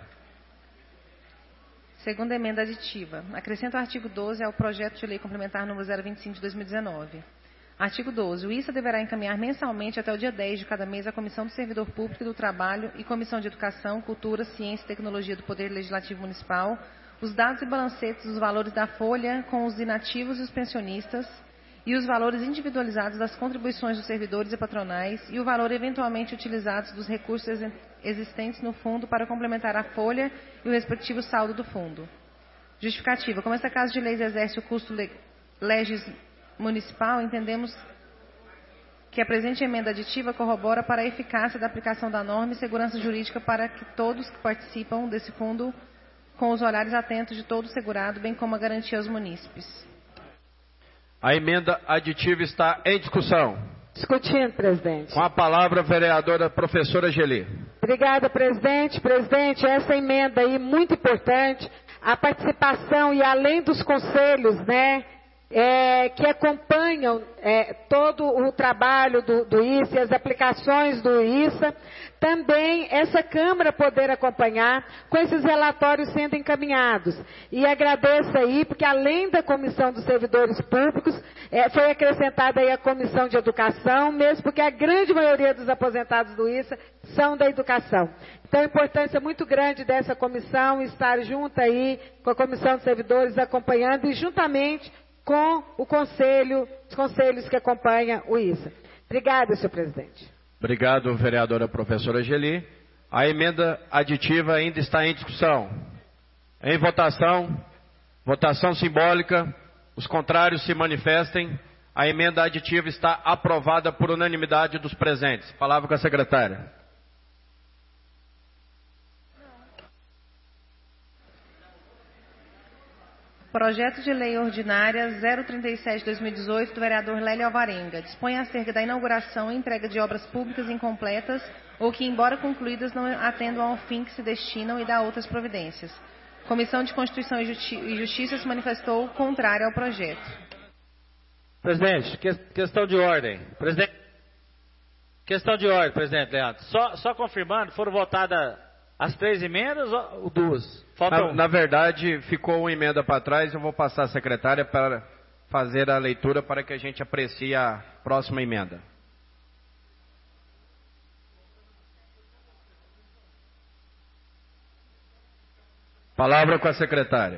Segunda emenda aditiva. Acrescenta o artigo doze ao projeto de lei complementar número zero vinte e cinco de dois mil e dezenove. Artigo doze. O I S A deverá encaminhar mensalmente até o dia dez de cada mês à Comissão do Servidor Público e do Trabalho e Comissão de Educação, Cultura, Ciência e Tecnologia do Poder Legislativo Municipal os dados e balancetes dos valores da folha com os inativos e os pensionistas e os valores individualizados das contribuições dos servidores e patronais e o valor eventualmente utilizados dos recursos existentes no fundo para complementar a folha e o respectivo saldo do fundo. Justificativa. Como esta Casa de Leis exerce o custo legis municipal, entendemos que a presente emenda aditiva corrobora para a eficácia da aplicação da norma e segurança jurídica para que todos que participam desse fundo, com os olhares atentos de todo segurado, bem como a garantia aos munícipes. A emenda aditiva está em discussão. Discutindo, presidente. Com a palavra, a vereadora professora Geli. Obrigada, presidente. Presidente, essa emenda aí muito importante, a participação e além dos conselhos, né, é, que acompanham é, todo o trabalho do, do I S A, as aplicações do I S A, também essa Câmara poder acompanhar com esses relatórios sendo encaminhados. E agradeço aí, porque além da Comissão dos Servidores Públicos, é, foi acrescentada aí a Comissão de Educação, mesmo porque a grande maioria dos aposentados do I S A são da educação. Então, a importância muito grande dessa comissão estar junto aí com a Comissão de Servidores, acompanhando e juntamente com o conselho, os conselhos que acompanham o I S A. Obrigada, senhor presidente. Obrigado, vereadora professora Geli. A emenda aditiva ainda está em discussão. Em votação, votação simbólica, os contrários se manifestem. A emenda aditiva está aprovada por unanimidade dos presentes. Palavra com a secretária. Projeto de Lei Ordinária zero trinta e sete de dois mil e dezoito, do vereador Lélio Alvarenga. Dispõe acerca da inauguração e entrega de obras públicas incompletas ou que, embora concluídas, não atendam ao fim que se destinam e dá outras providências. Comissão de Constituição e Justi- e Justiça se manifestou contrária ao projeto. Presidente, que- questão de ordem. Presidente, questão de ordem, presidente Leandro. Só, só confirmando, foram votadas as três emendas ou duas? Faltam... Na, na verdade, ficou uma emenda para trás, eu vou passar à secretária para fazer a leitura para que a gente aprecie a próxima emenda. Palavra com a secretária.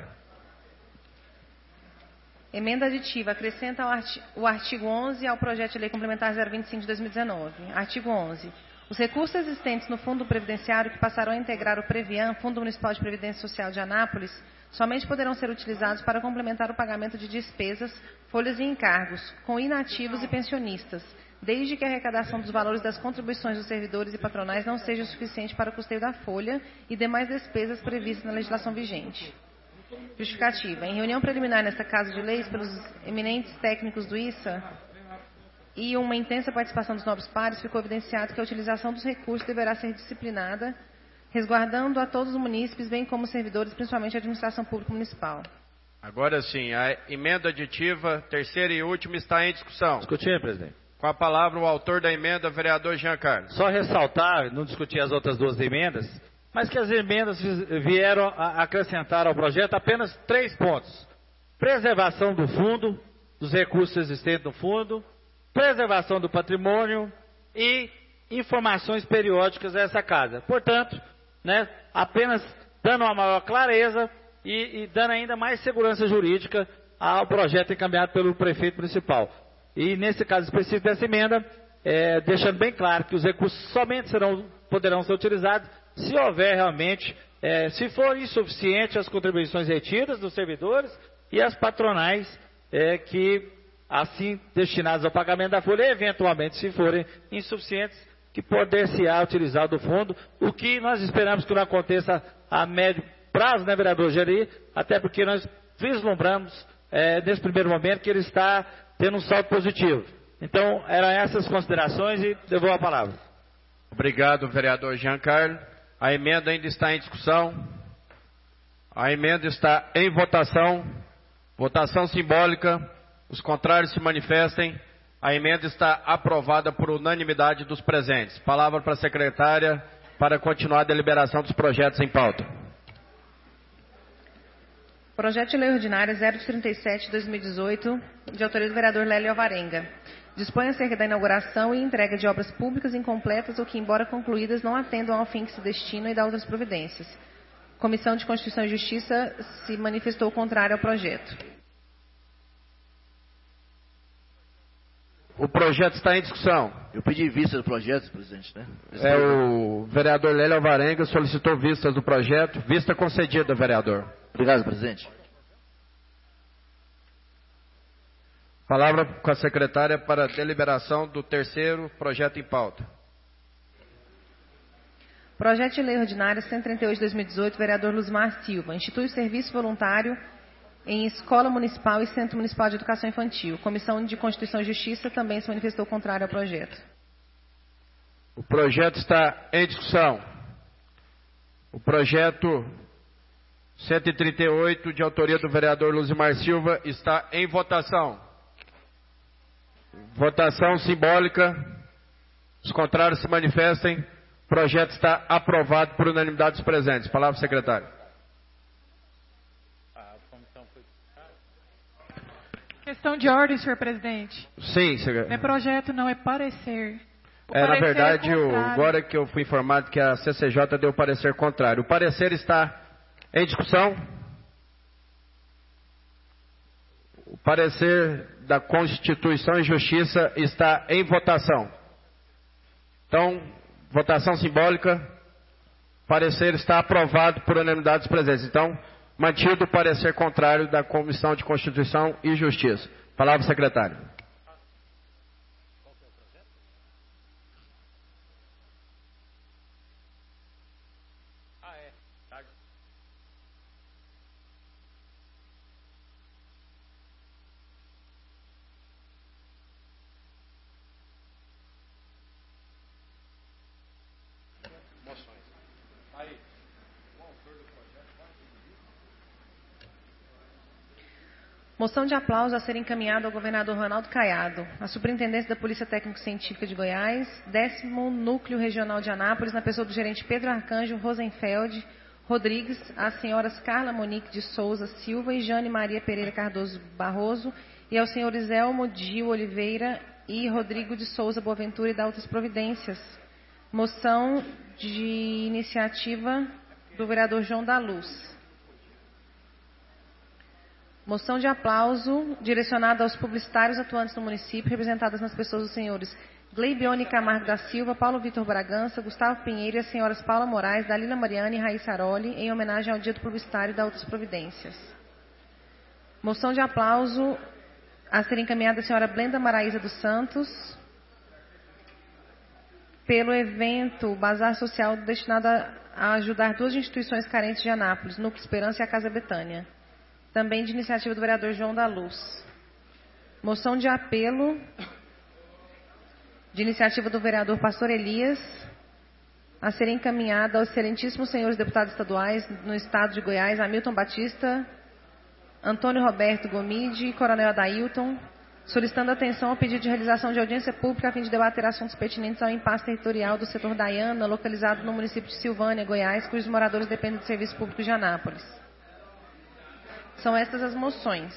Emenda aditiva. Acrescenta o arti- o artigo onze ao projeto de lei complementar zero vinte e cinco de dois mil e dezenove. Artigo onze. Os recursos existentes no Fundo Previdenciário que passarão a integrar o Previan, Fundo Municipal de Previdência Social de Anápolis, somente poderão ser utilizados para complementar o pagamento de despesas, folhas e encargos, com inativos e pensionistas, desde que a arrecadação dos valores das contribuições dos servidores e patronais não seja suficiente para o custeio da folha e demais despesas previstas na legislação vigente. Justificativa. Em reunião preliminar nesta Casa de Leis, pelos eminentes técnicos do I S A e uma intensa participação dos nobres pares, ficou evidenciado que a utilização dos recursos deverá ser disciplinada, resguardando a todos os munícipes, bem como os servidores, principalmente a administração pública municipal. Agora sim, a emenda aditiva, terceira e última, está em discussão. Discutir, presidente. Com a palavra o autor da emenda, vereador Jean Carlos. Só ressaltar, não discutir as outras duas emendas, mas que as emendas vieram a acrescentar ao projeto apenas três pontos. Preservação do fundo, dos recursos existentes no fundo, preservação do patrimônio e informações periódicas a essa casa. Portanto, né, apenas dando uma maior clareza e, e dando ainda mais segurança jurídica ao projeto encaminhado pelo prefeito municipal. E nesse caso específico dessa emenda, é, deixando bem claro que os recursos somente serão, poderão ser utilizados se houver realmente, é, se for insuficiente as contribuições retidas dos servidores e as patronais é, que assim destinadas ao pagamento da folha, e eventualmente, se forem insuficientes, que poder-se-á utilizar do fundo, o que nós esperamos que não aconteça a médio prazo, né, vereador Geri, até porque nós vislumbramos, é, nesse primeiro momento, que ele está tendo um saldo positivo. Então, eram essas considerações e devolvo a palavra. Obrigado, vereador Jean Carlos. A emenda ainda está em discussão. A emenda está em votação. Votação simbólica. Os contrários se manifestem. A emenda está aprovada por unanimidade dos presentes. Palavra para a secretária para continuar a deliberação dos projetos em pauta. Projeto de Lei Ordinária zero trinta e sete de dois mil e dezoito, de autoria do vereador Lélio Alvarenga. Dispõe acerca da inauguração e entrega de obras públicas incompletas ou que, embora concluídas, não atendam ao fim que se destinam e dá outras providências. Comissão de Constituição e Justiça se manifestou contrária ao projeto. O projeto está em discussão. Eu pedi vista do projeto, presidente, né? É, o vereador Lélio Alvarenga solicitou vistas do projeto. Vista concedida, vereador. Obrigado, presidente. Palavra com a secretária para a deliberação do terceiro projeto em pauta. Projeto de Lei Ordinária cento e trinta e oito de dois mil e dezoito, vereador Luzmar Silva. Institui o serviço voluntário em Escola Municipal e Centro Municipal de Educação Infantil. Comissão de Constituição e Justiça também se manifestou contrária ao projeto. O projeto está em discussão. O projeto cento e trinta e oito, de autoria do vereador Luzmar Silva, está em votação. Votação simbólica. Os contrários se manifestem. O projeto está aprovado por unanimidade dos presentes. Palavra, secretário. Questão de ordem, senhor presidente. Sim, secretário. É projeto, não é parecer. O É, na parecer verdade, é o, contrário. agora que eu fui informado que a C C J deu parecer contrário. O parecer está em discussão. O parecer da Constituição e Justiça está em votação. Então, votação simbólica. O parecer está aprovado por unanimidade dos presentes. Então, mantido o parecer contrário da Comissão de Constituição e Justiça. Palavra, secretário. Moção de aplauso a ser encaminhada ao governador Ronaldo Caiado. A Superintendência da Polícia Técnico-Científica de Goiás, décimo Núcleo Regional de Anápolis, na pessoa do gerente Pedro Arcanjo Rosenfeld Rodrigues, às senhoras Carla Monique de Souza Silva e Jane Maria Pereira Cardoso Barroso, e aos senhores Elmo Dio Oliveira e Rodrigo de Souza Boaventura e da outras providências. Moção de iniciativa do vereador João da Luz. Moção de aplauso direcionada aos publicitários atuantes no município, representadas nas pessoas dos senhores Gleibione Camargo da Silva, Paulo Vitor Bragança, Gustavo Pinheiro e as senhoras Paula Moraes, Dalila Mariane e Raíssa Aroli, em homenagem ao Dia do Publicitário e da outras providências. Moção de aplauso a ser encaminhada à senhora Blenda Maraísa dos Santos, pelo evento Bazar Social destinado a ajudar duas instituições carentes de Anápolis, Núcleo Esperança e a Casa Betânia. Também de iniciativa do vereador João da Luz. Moção de apelo, de iniciativa do vereador Pastor Elias, a ser encaminhada aos excelentíssimos senhores deputados estaduais no estado de Goiás, Hamilton Batista, Antônio Roberto Gomide e Coronel Adailton, solicitando atenção ao pedido de realização de audiência pública a fim de debater assuntos pertinentes ao impasse territorial do setor Daiana, localizado no município de Silvânia, Goiás, cujos moradores dependem do serviço público de Anápolis. São estas as moções.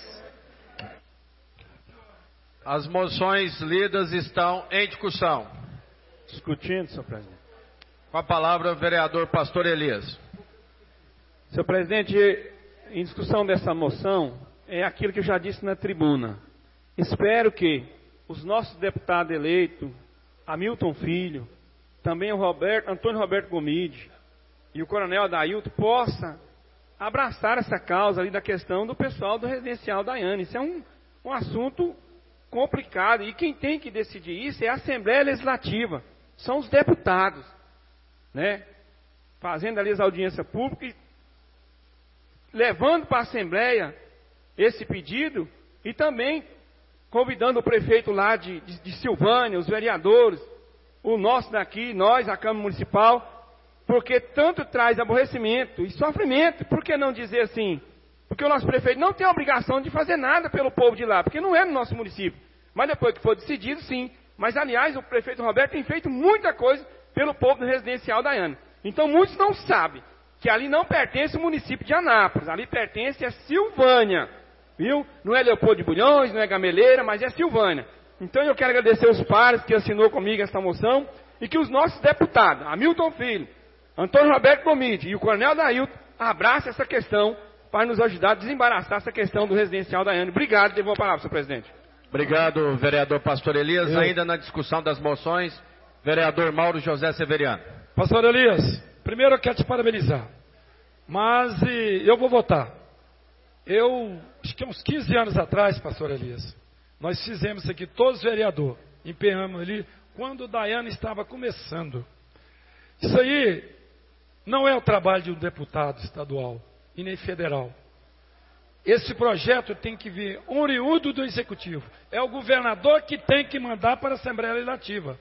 As moções lidas estão em discussão. Discutindo, senhor presidente. Com a palavra, o vereador Pastor Elias. Senhor presidente, em discussão dessa moção, é aquilo que eu já disse na tribuna. Espero que os nossos deputados eleitos, Hamilton Filho, também o Roberto, Antônio Roberto Gomide e o Coronel Adailton, possam abraçar essa causa ali da questão do pessoal do residencial Daiane. Isso é um, um assunto complicado, e quem tem que decidir isso é a Assembleia Legislativa, são os deputados, né? Fazendo ali as audiências públicas, levando para a Assembleia esse pedido, e também convidando o prefeito lá de, de, de Silvânia, os vereadores, o nosso daqui, nós, a Câmara Municipal, porque tanto traz aborrecimento e sofrimento. Por que não dizer assim? Porque o nosso prefeito não tem a obrigação de fazer nada pelo povo de lá, porque não é no nosso município. Mas depois que for decidido, sim. Mas, aliás, o prefeito Roberto tem feito muita coisa pelo povo do residencial Daiane. Então, muitos não sabem que ali não pertence o município de Anápolis, ali pertence a Silvânia, viu? Não é Leopoldo de Bulhões, não é Gameleira, mas é Silvânia. Então, eu quero agradecer os pares que assinou comigo esta moção, e que os nossos deputados, Hamilton Filho, Antônio Roberto Gomide e o Coronel Adailton, abraça essa questão para nos ajudar a desembaraçar essa questão do residencial Daiane. Obrigado, devolvo a palavra, senhor presidente. Obrigado, vereador Pastor Elias. Eu... Ainda na discussão das moções, vereador Mauro José Severiano. Pastor Elias, primeiro eu quero te parabenizar, mas e, eu vou votar. Eu, acho que uns quinze anos atrás, pastor Elias, nós fizemos isso aqui, todos os vereadores, empenhamos ali, quando o Daiane estava começando. Isso aí não é o trabalho de um deputado estadual e nem federal. Esse projeto tem que vir oriundo do executivo. É o governador que tem que mandar para a Assembleia Legislativa.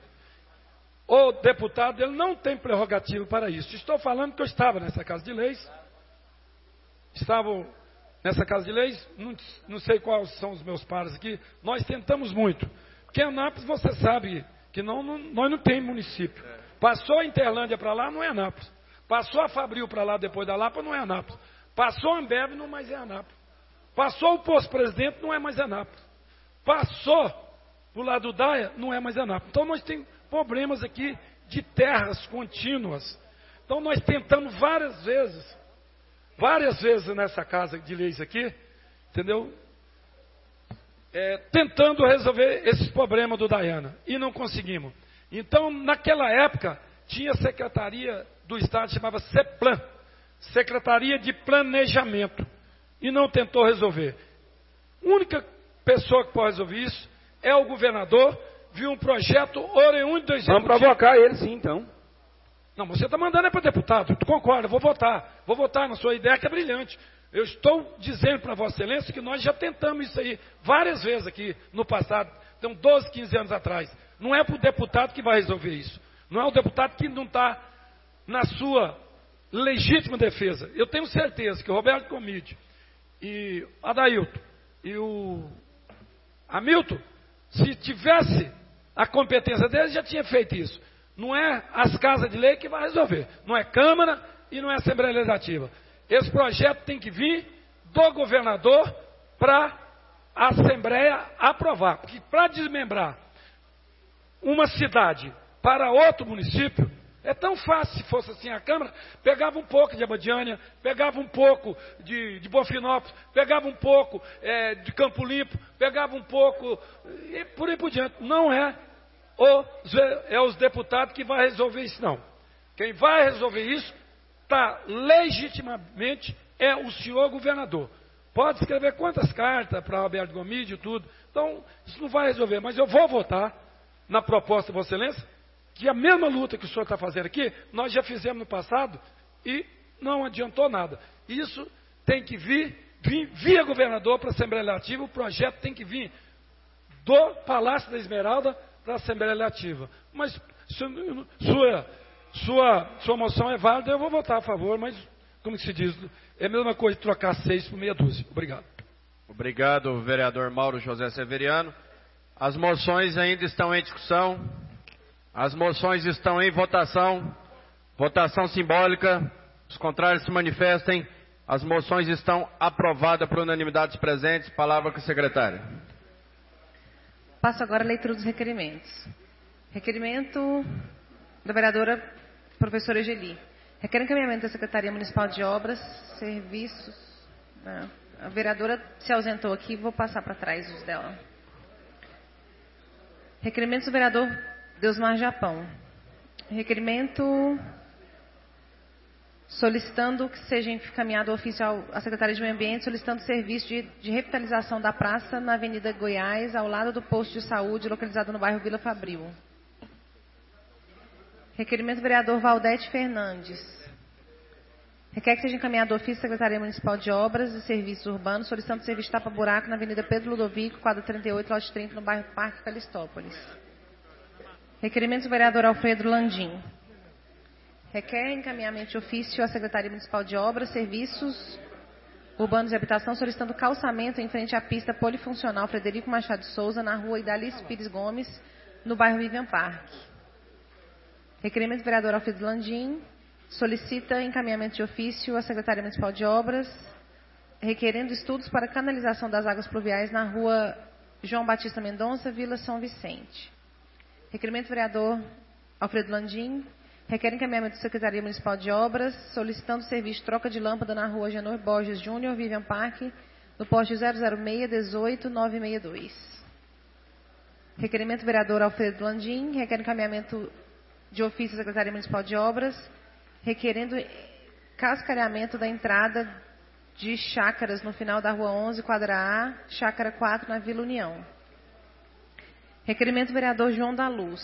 O deputado, ele não tem prerrogativa para isso. Estou falando que eu estava nessa Casa de Leis. Estava nessa Casa de Leis, não, não sei quais são os meus pares aqui. Nós tentamos muito. Porque Anápolis, você sabe que não, não, nós não temos município. Passou a Interlândia para lá, não é Anápolis. Passou a Fabril para lá, depois da Lapa, não é Anápolis. Passou a Ambev, não mais é Anápolis. Passou o Posto Presidente, não é mais Anápolis. Passou para o lado do Daia, não é mais Anápolis. Então nós temos problemas aqui de terras contínuas. Então nós tentamos várias vezes, várias vezes nessa Casa de Leis aqui, entendeu? É, tentando resolver esses problemas do Daiana. E não conseguimos. Então, naquela época, tinha a Secretaria do Estado, chamava CEPLAN, Secretaria de Planejamento, e não tentou resolver. A única pessoa que pode resolver isso é o governador, viu um projeto oriundo do executivo. Vamos provocar ele sim, então. Não, você está mandando é para deputado, tu concorda, vou votar, vou votar na sua ideia que é brilhante. Eu estou dizendo para Vossa Excelência que nós já tentamos isso aí várias vezes aqui no passado, tem uns doze, quinze anos atrás. Não é para o deputado que vai resolver isso. Não é o deputado que não está na sua legítima defesa. Eu tenho certeza que o Roberto Gomide e Adailton e o Hamilton, se tivesse a competência dele, já tinha feito isso. Não é as casas de lei que vai resolver. Não é Câmara e não é Assembleia Legislativa. Esse projeto tem que vir do governador para a Assembleia aprovar. Porque para desmembrar uma cidade para outro município, é tão fácil. Se fosse assim a Câmara, pegava um pouco de Abadiânia, pegava um pouco de, de Bonfinópolis, pegava um pouco é, de Campo Limpo, pegava um pouco, e por aí por diante. Não é os, é os deputados que vão resolver isso, não. Quem vai resolver isso, tá, legitimamente, é o senhor governador. Pode escrever quantas cartas para Alberto Gomide e tudo. Então, isso não vai resolver. Mas eu vou votar na proposta de Vossa Excelência, que a mesma luta que o senhor está fazendo aqui, nós já fizemos no passado e não adiantou nada. Isso tem que vir, vir via governador para a Assembleia Legislativa, o projeto tem que vir do Palácio da Esmeralda para a Assembleia Legislativa. Mas sua, sua, sua moção é válida, eu vou votar a favor, mas, como se diz, é a mesma coisa de trocar seis por meia dúzia. Obrigado. Obrigado, vereador Mauro José Severiano. As moções ainda estão em discussão. As moções estão em votação. Votação simbólica. Os contrários se manifestem. As moções estão aprovadas por unanimidade dos presentes. Palavra com a secretária. Passo agora a leitura dos requerimentos. Requerimento da vereadora professora Geli. Requer encaminhamento da Secretaria Municipal de Obras, Serviços. Não, a vereadora se ausentou aqui, vou passar para trás os dela. Requerimento do vereador Deusmar Japão. Requerimento solicitando que seja encaminhado oficial à Secretaria de Meio Ambiente, solicitando serviço de, de revitalização da praça na Avenida Goiás, ao lado do posto de saúde, localizado no bairro Vila Fabril. Requerimento do vereador Valdete Fernandes. Requer que seja encaminhado ofício à Secretaria Municipal de Obras e Serviços Urbanos, solicitando serviço de tapa-buraco na Avenida Pedro Ludovico, quadra trinta e oito, lote trinta, no bairro Parque Calistópolis. Requerimento do vereador Alfredo Landim. Requer encaminhamento de ofício à Secretaria Municipal de Obras, Serviços Urbanos e Habitação, solicitando calçamento em frente à pista polifuncional Frederico Machado de Souza, na rua Idalice Pires Gomes, no bairro Vivian Park. Requerimento do vereador Alfredo Landim. Solicita encaminhamento de ofício à Secretaria Municipal de Obras, requerendo estudos para canalização das águas pluviais na rua João Batista Mendonça, Vila São Vicente. Requerimento do vereador Alfredo Landim. Requer encaminhamento da Secretaria Municipal de Obras, solicitando serviço de troca de lâmpada na rua Genor Borges Júnior, Vivian Park, no poste zero zero seis, dezoito, novecentos e sessenta e dois. Requerimento do vereador Alfredo Landim. Requer encaminhamento de ofício à Secretaria Municipal de Obras, requerendo cascareamento da entrada de chácaras no final da Rua onze, quadra A, chácara quatro, na Vila União. Requerimento do vereador João da Luz.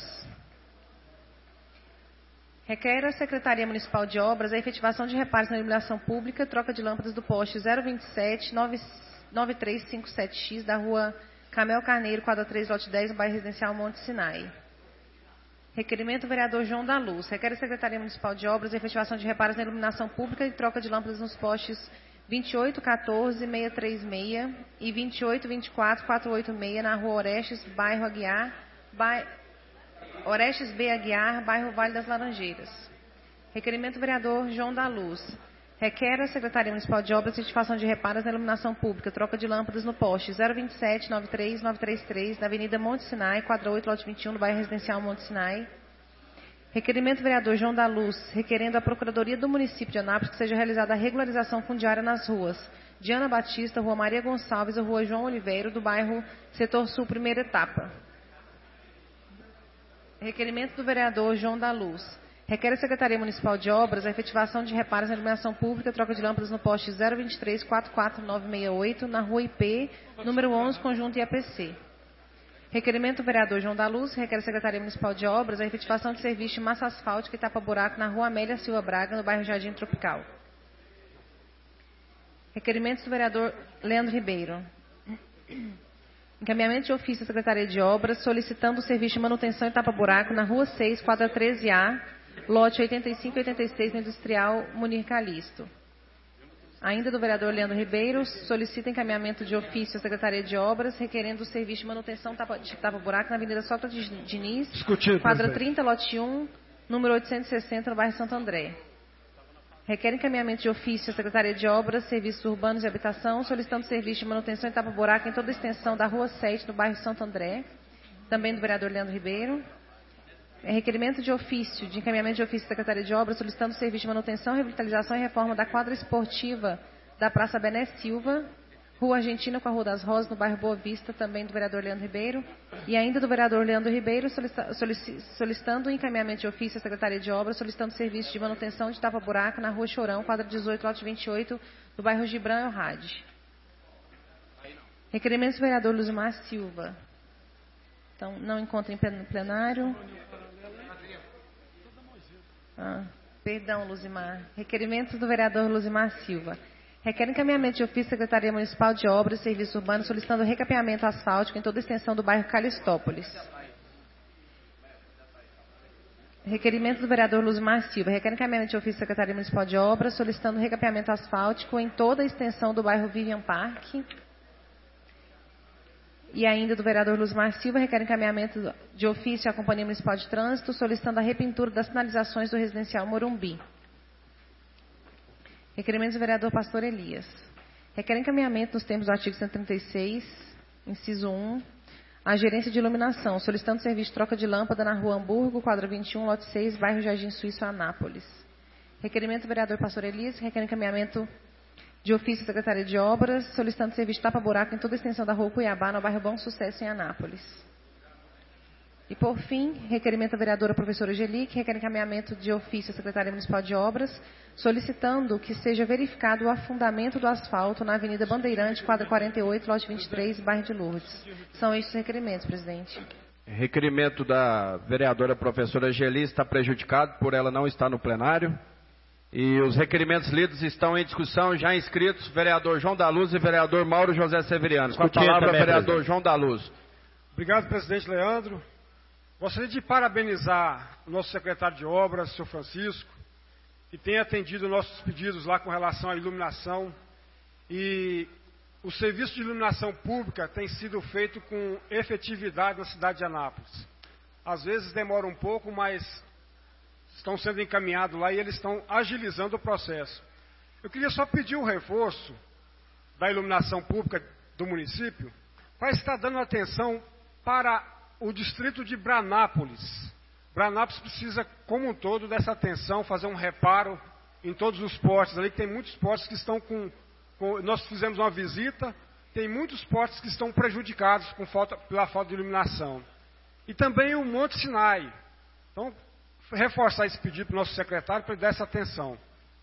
Requer a Secretaria Municipal de Obras a efetivação de reparos na iluminação pública, troca de lâmpadas do poste zero vinte e sete, nove três cinco sete X da Rua Camel Carneiro, quadra três, lote dez, no bairro Residencial Monte Sinai. Requerimento do vereador João da Luz. Requer a Secretaria Municipal de Obras a efetivação de reparos na iluminação pública e troca de lâmpadas nos postes vinte e oito, quatorze, seiscentos e trinta e seis e vinte e oito, vinte e quatro, quatrocentos e oitenta e seis na Rua Orestes, bairro Aguiar, bairro Orestes B. Aguiar, bairro Vale das Laranjeiras. Requerimento do vereador João da Luz. Requer a Secretaria Municipal de Obras a certificação de reparos na iluminação pública, troca de lâmpadas no poste zero vinte e sete, noventa e três, novecentos e trinta e três, na Avenida Monte Sinai, quadra oito, lote vinte e um, no bairro Residencial Monte Sinai. Requerimento do vereador João da Luz, requerendo à Procuradoria do Município de Anápolis que seja realizada a regularização fundiária nas ruas Diana Batista, Rua Maria Gonçalves e Rua João Oliveira, do bairro Setor Sul, primeira etapa. Requerimento do vereador João da Luz. Requer a Secretaria Municipal de Obras a efetivação de reparos na iluminação pública, troca de lâmpadas no poste zero vinte e três, quatro quatro nove seis oito, na Rua I P, número onze, Conjunto I A P C. Requerimento do vereador João da Luz. Requer a Secretaria Municipal de Obras a efetivação de serviço de massa asfáltica e tapa-buraco na Rua Amélia Silva Braga, no bairro Jardim Tropical. Requerimentos do vereador Leandro Ribeiro. Encaminhamento de ofício à Secretaria de Obras, solicitando o serviço de manutenção e tapa-buraco na Rua seis, quadra treze A, lote oitenta e cinco e oitenta e seis, no Industrial Munir Calisto. Ainda do vereador Leandro Ribeiro, solicita encaminhamento de ofício à Secretaria de Obras, requerendo o serviço de manutenção de tapa-buraco na Avenida Sócrates Diniz, Discutido, quadra presidente. trinta, lote um, número oitocentos e sessenta, no bairro Santo André. Requer encaminhamento de ofício à Secretaria de Obras, Serviços Urbanos e Habitação, solicitando serviço de manutenção e tapa-buraco em toda a extensão da Rua sete, no bairro Santo André. Também do vereador Leandro Ribeiro. Requerimento de ofício, de encaminhamento de ofício à Secretaria de Obras, solicitando serviço de manutenção, revitalização e reforma da quadra esportiva da Praça Bené Silva, Rua Argentina com a Rua das Rosas, no bairro Boa Vista, também do vereador Leandro Ribeiro. E ainda do vereador Leandro Ribeiro, solicita, solici, solicitando o encaminhamento de ofício à Secretaria de Obras, solicitando serviço de manutenção de tapa-buraco na Rua Chorão, quadra dezoito, lote vinte e oito, do bairro Gibran Elrade. Requerimento do vereador Luzimar Silva. Então, não encontra em plenário. Ah, perdão, Luzimar. Requerimento do vereador Luzimar Silva. Requer encaminhamento de ofício à Secretaria Municipal de Obras e Serviços Urbanos, solicitando recapeamento asfáltico em toda a extensão do bairro Calistópolis. Requerimento do vereador Luzimar Silva. Requer encaminhamento de ofício à Secretaria Municipal de Obras, solicitando recapeamento asfáltico em toda a extensão do bairro Vivian Park. E ainda do vereador Luzimar Silva, requer encaminhamento de ofício à Companhia Municipal de Trânsito, solicitando a repintura das sinalizações do residencial Morumbi. Requerimento do vereador Pastor Elias. Requer encaminhamento nos termos do artigo cento e trinta e seis, inciso um, à gerência de iluminação, solicitando serviço de troca de lâmpada na Rua Hamburgo, quadra vinte e um, lote seis, bairro Jardim Suíço, Anápolis. Requerimento do vereador Pastor Elias, requer encaminhamento de ofício à Secretaria de Obras, solicitando serviço de tapa-buraco em toda a extensão da Rua Cuiabá, no bairro Bom Sucesso, em Anápolis. E, por fim, requerimento da vereadora professora Geli, que requer encaminhamento de ofício à Secretaria Municipal de Obras, solicitando que seja verificado o afundamento do asfalto na Avenida Bandeirante, quadra quarenta e oito, lote vinte e três, bairro de Lourdes. São estes requerimentos, presidente. Requerimento da vereadora professora Geli está prejudicado por ela não estar no plenário. E os requerimentos lidos estão em discussão, já inscritos, vereador João da Luz e vereador Mauro José Severiano. Com a palavra, também, vereador presidente. João da Luz. Obrigado, presidente Leandro. Gostaria de parabenizar o nosso secretário de Obras, senhor Francisco, que tem atendido nossos pedidos lá com relação à iluminação. E o serviço de iluminação pública tem sido feito com efetividade na cidade de Anápolis. Às vezes demora um pouco, mas estão sendo encaminhados lá e eles estão agilizando o processo. Eu queria só pedir um reforço da iluminação pública do município para estar dando atenção para o distrito de Branápolis. Branápolis precisa, como um todo, dessa atenção, fazer um reparo em todos os postes ali, que tem muitos postes que estão com, com... Nós fizemos uma visita, tem muitos postes que estão prejudicados com falta, pela falta de iluminação. E também o Monte Sinai. Então, reforçar esse pedido para o nosso secretário para ele dar essa atenção.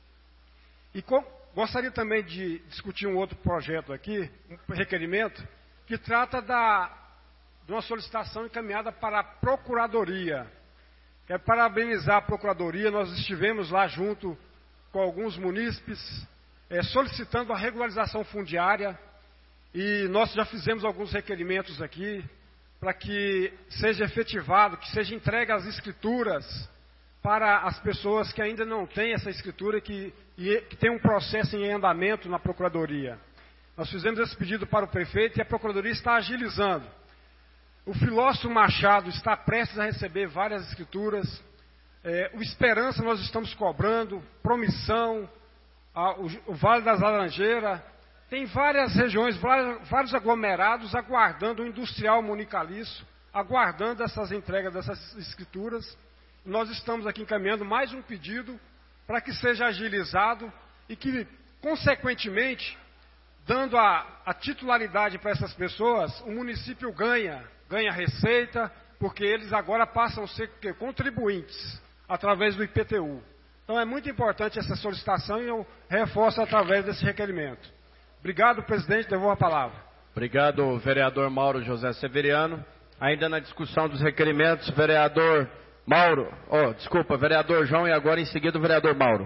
E com, gostaria também de discutir um outro projeto aqui, um requerimento, que trata da, de uma solicitação encaminhada para a Procuradoria. Quero parabenizar a Procuradoria, nós estivemos lá junto com alguns munícipes, é, solicitando a regularização fundiária, e nós já fizemos alguns requerimentos aqui, para que seja efetivado, que seja entregue as escrituras para as pessoas que ainda não têm essa escritura, que, e, que tem um processo em andamento na Procuradoria. Nós fizemos esse pedido para o prefeito e a Procuradoria está agilizando. O Filósofo Machado está prestes a receber várias escrituras. É, o Esperança nós estamos cobrando, Promissão, a, o, o Vale das Laranjeiras. Tem várias regiões, vários, vários aglomerados aguardando o industrial Monicaliço, aguardando essas entregas dessas escrituras. Nós estamos aqui encaminhando mais um pedido para que seja agilizado e que, consequentemente, dando a, a titularidade para essas pessoas, o município ganha, ganha receita, porque eles agora passam a ser que, contribuintes através do I P T U. Então é muito importante essa solicitação e eu reforço através desse requerimento. Obrigado, presidente. Devolvo a palavra. Obrigado, vereador Mauro José Severiano. Ainda na discussão dos requerimentos, vereador Mauro, oh, desculpa, vereador João e agora em seguida o vereador Mauro.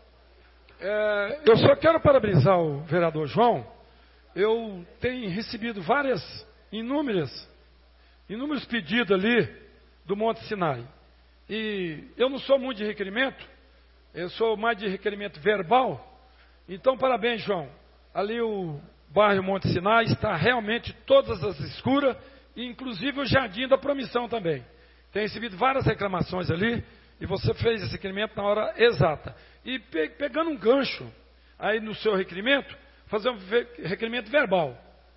É, eu só quero parabenizar o vereador João. Eu tenho recebido várias, inúmeras, inúmeros pedidos ali do Monte Sinai. E eu não sou muito de requerimento, eu sou mais de requerimento verbal. Então, parabéns, João. Ali o bairro Monte Sinai está realmente todas as escuras, e inclusive o Jardim da Promissão também. Tem recebido várias reclamações ali, e você fez esse requerimento na hora exata. E pe pegando um gancho aí no seu requerimento, fazer um requerimento verbal.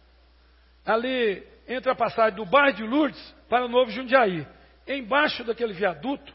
Ali, entre a passagem do bairro de Lourdes para o Novo Jundiaí, embaixo daquele viaduto,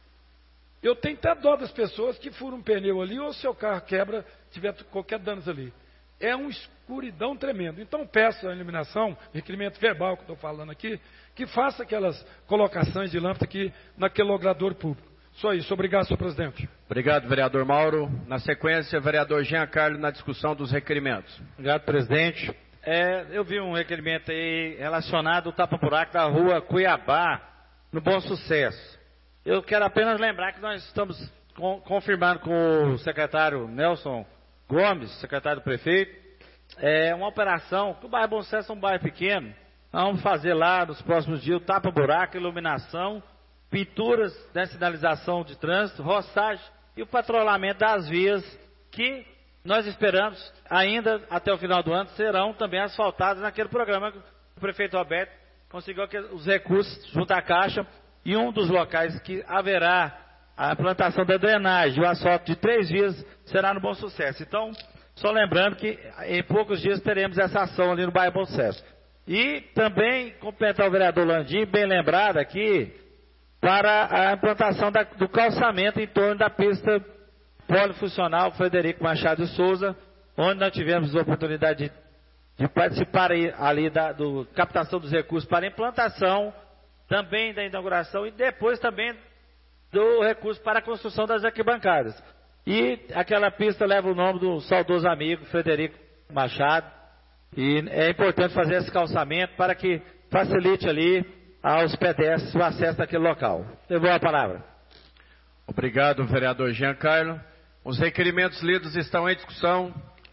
eu tenho até dó das pessoas que furam um pneu ali, ou seu carro quebra, tiver qualquer danos ali. É uma escuridão tremenda. Então peço a iluminação, requerimento verbal que estou falando aqui, que faça aquelas colocações de lâmpada aqui naquele logrador público. Só isso. Obrigado, senhor presidente. Obrigado, vereador Mauro. Na sequência, vereador Jean Carlos na discussão dos requerimentos. Obrigado, presidente. É, eu vi um requerimento aí relacionado ao tapa-buraco da rua Cuiabá, no Bom Sucesso. Eu quero apenas lembrar que nós estamos com, confirmando com o secretário Nelson Gomes, secretário do prefeito, é uma operação, que o bairro Bom Sucesso é um bairro pequeno, nós vamos fazer lá nos próximos dias o tapa-buraco, iluminação, pinturas, né, sinalização de trânsito, roçagem e o patrulhamento das vias que nós esperamos ainda até o final do ano serão também asfaltadas naquele programa que o prefeito Roberto conseguiu os recursos junto à Caixa, e um dos locais que haverá a implantação da drenagem, o asfalto de três vias será no Bom Sucesso. Então, só lembrando que em poucos dias teremos essa ação ali no bairro Bom Sucesso. E também complementar o vereador Landim, bem lembrado aqui, para a implantação da, do calçamento em torno da pista polifuncional Frederico Machado de Souza, onde nós tivemos a oportunidade de, de participar aí, ali da do, captação dos recursos para a implantação, também da inauguração e depois também do recurso para a construção das arquibancadas. E aquela pista leva o nome do saudoso amigo Frederico Machado, e é importante fazer esse calçamento para que facilite ali aos pedestres o acesso àquele local. Levou a palavra. Obrigado, vereador Jean Carlos. Os requerimentos lidos estão em discussão,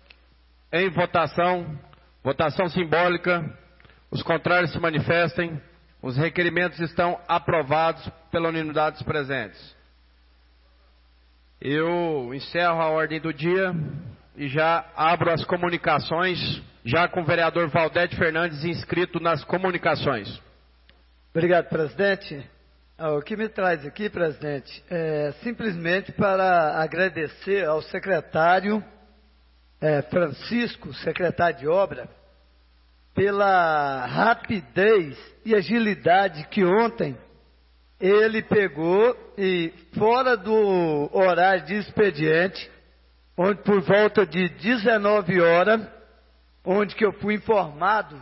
em votação, votação simbólica. Os contrários se manifestem. Os requerimentos estão aprovados pela unanimidade dos presentes. Eu encerro a ordem do dia e já abro as comunicações, já com o vereador Valdete Fernandes inscrito nas comunicações. Obrigado, presidente. Ah, o que me traz aqui, presidente, é simplesmente para agradecer ao secretário é, Francisco, secretário de obra, pela rapidez e agilidade que ontem ele pegou e fora do horário de expediente, onde por volta de dezenove horas, onde que eu fui informado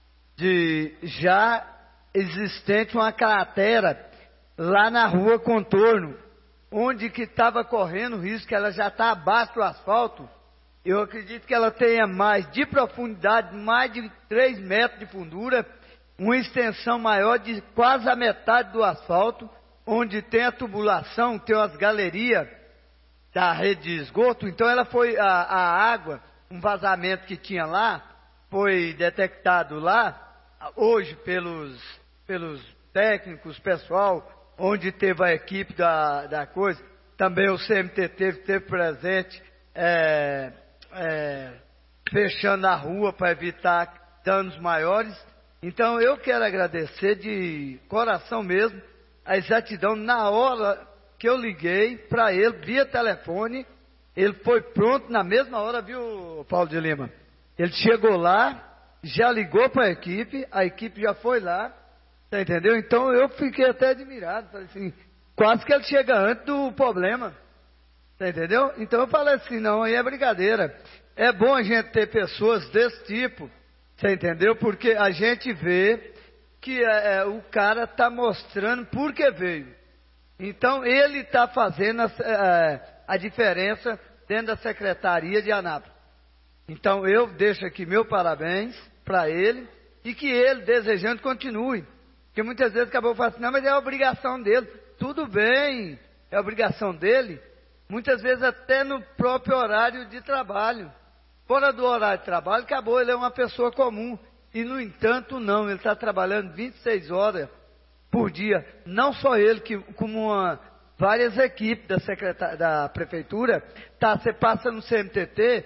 de já existente uma cratera lá na rua Contorno, onde que estava correndo o risco, que ela já está abaixo do asfalto. Eu acredito que ela tenha mais de profundidade, mais de três metros de fundura, uma extensão maior de quase a metade do asfalto, onde tem a tubulação, tem as galerias da rede de esgoto. Então ela foi, a, a água, um vazamento que tinha lá, foi detectado lá, hoje pelos, pelos técnicos, pessoal, onde teve a equipe da, da coisa, também o C M T teve, teve presente, é, é, fechando a rua para evitar danos maiores. Então eu quero agradecer de coração mesmo a exatidão. Na hora que eu liguei para ele via telefone, ele foi pronto na mesma hora, viu, Paulo de Lima? Ele chegou lá, já ligou para a equipe, a equipe já foi lá, tá, entendeu? Então eu fiquei até admirado, falei assim, quase que ele chega antes do problema, tá, entendeu? Então eu falei assim, não, aí é brincadeira. É bom a gente ter pessoas desse tipo, você entendeu? Porque a gente vê que é, o cara está mostrando por que veio. Então ele está fazendo a, a, a diferença dentro da Secretaria de Anápolis. Então eu deixo aqui meu parabéns para ele e que ele, desejando, continue. Porque muitas vezes acabou falando assim, não, mas é a obrigação dele. Tudo bem, é a obrigação dele. Muitas vezes até no próprio horário de trabalho. Fora do horário de trabalho, acabou, ele é uma pessoa comum. E, no entanto, não, ele está trabalhando vinte e seis horas por dia. Não só ele, que, como uma, várias equipes da, secretar, da prefeitura, tá, você passa no C M T T,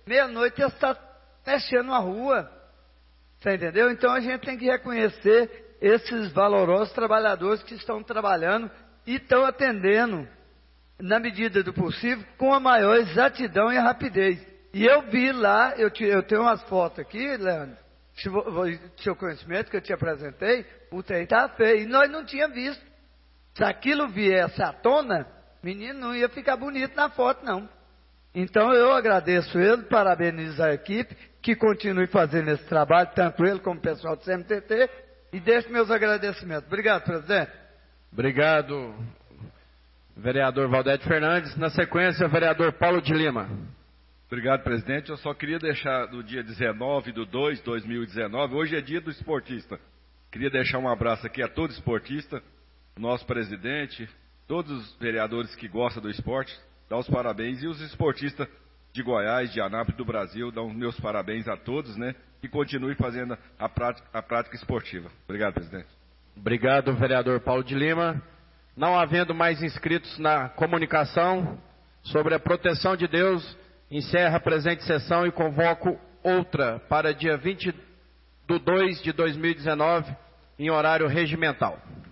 meia-noite eles estão mexendo na rua. Você entendeu? Então a gente tem que reconhecer esses valorosos trabalhadores que estão trabalhando e estão atendendo, na medida do possível, com a maior exatidão e rapidez. E eu vi lá, eu, te, eu tenho umas fotos aqui, Leandro, seu conhecimento que eu te apresentei, o trem estava feio. E nós não tínhamos visto. Se aquilo viesse à tona, menino, não ia ficar bonito na foto, não. Então eu agradeço ele, parabenizo a equipe, que continue fazendo esse trabalho, tanto ele como o pessoal do C M T T, e deixo meus agradecimentos. Obrigado, presidente. Obrigado, vereador Valdete Fernandes. Na sequência, vereador Paulo de Lima. Obrigado, presidente. Eu só queria deixar do dia dezenove de dois de dois mil e dezenove, hoje é dia do esportista. Queria deixar um abraço aqui a todo esportista, nosso presidente, todos os vereadores que gostam do esporte, dar os parabéns, e os esportistas de Goiás, de Anápolis, do Brasil, dão meus parabéns a todos, né? E continue fazendo a prática, a prática esportiva. Obrigado, presidente. Obrigado, vereador Paulo de Lima. Não havendo mais inscritos na comunicação sobre a proteção de Deus, encerra a presente sessão e convoco outra para dia vinte de dois de dois mil e dezenove, em horário regimental.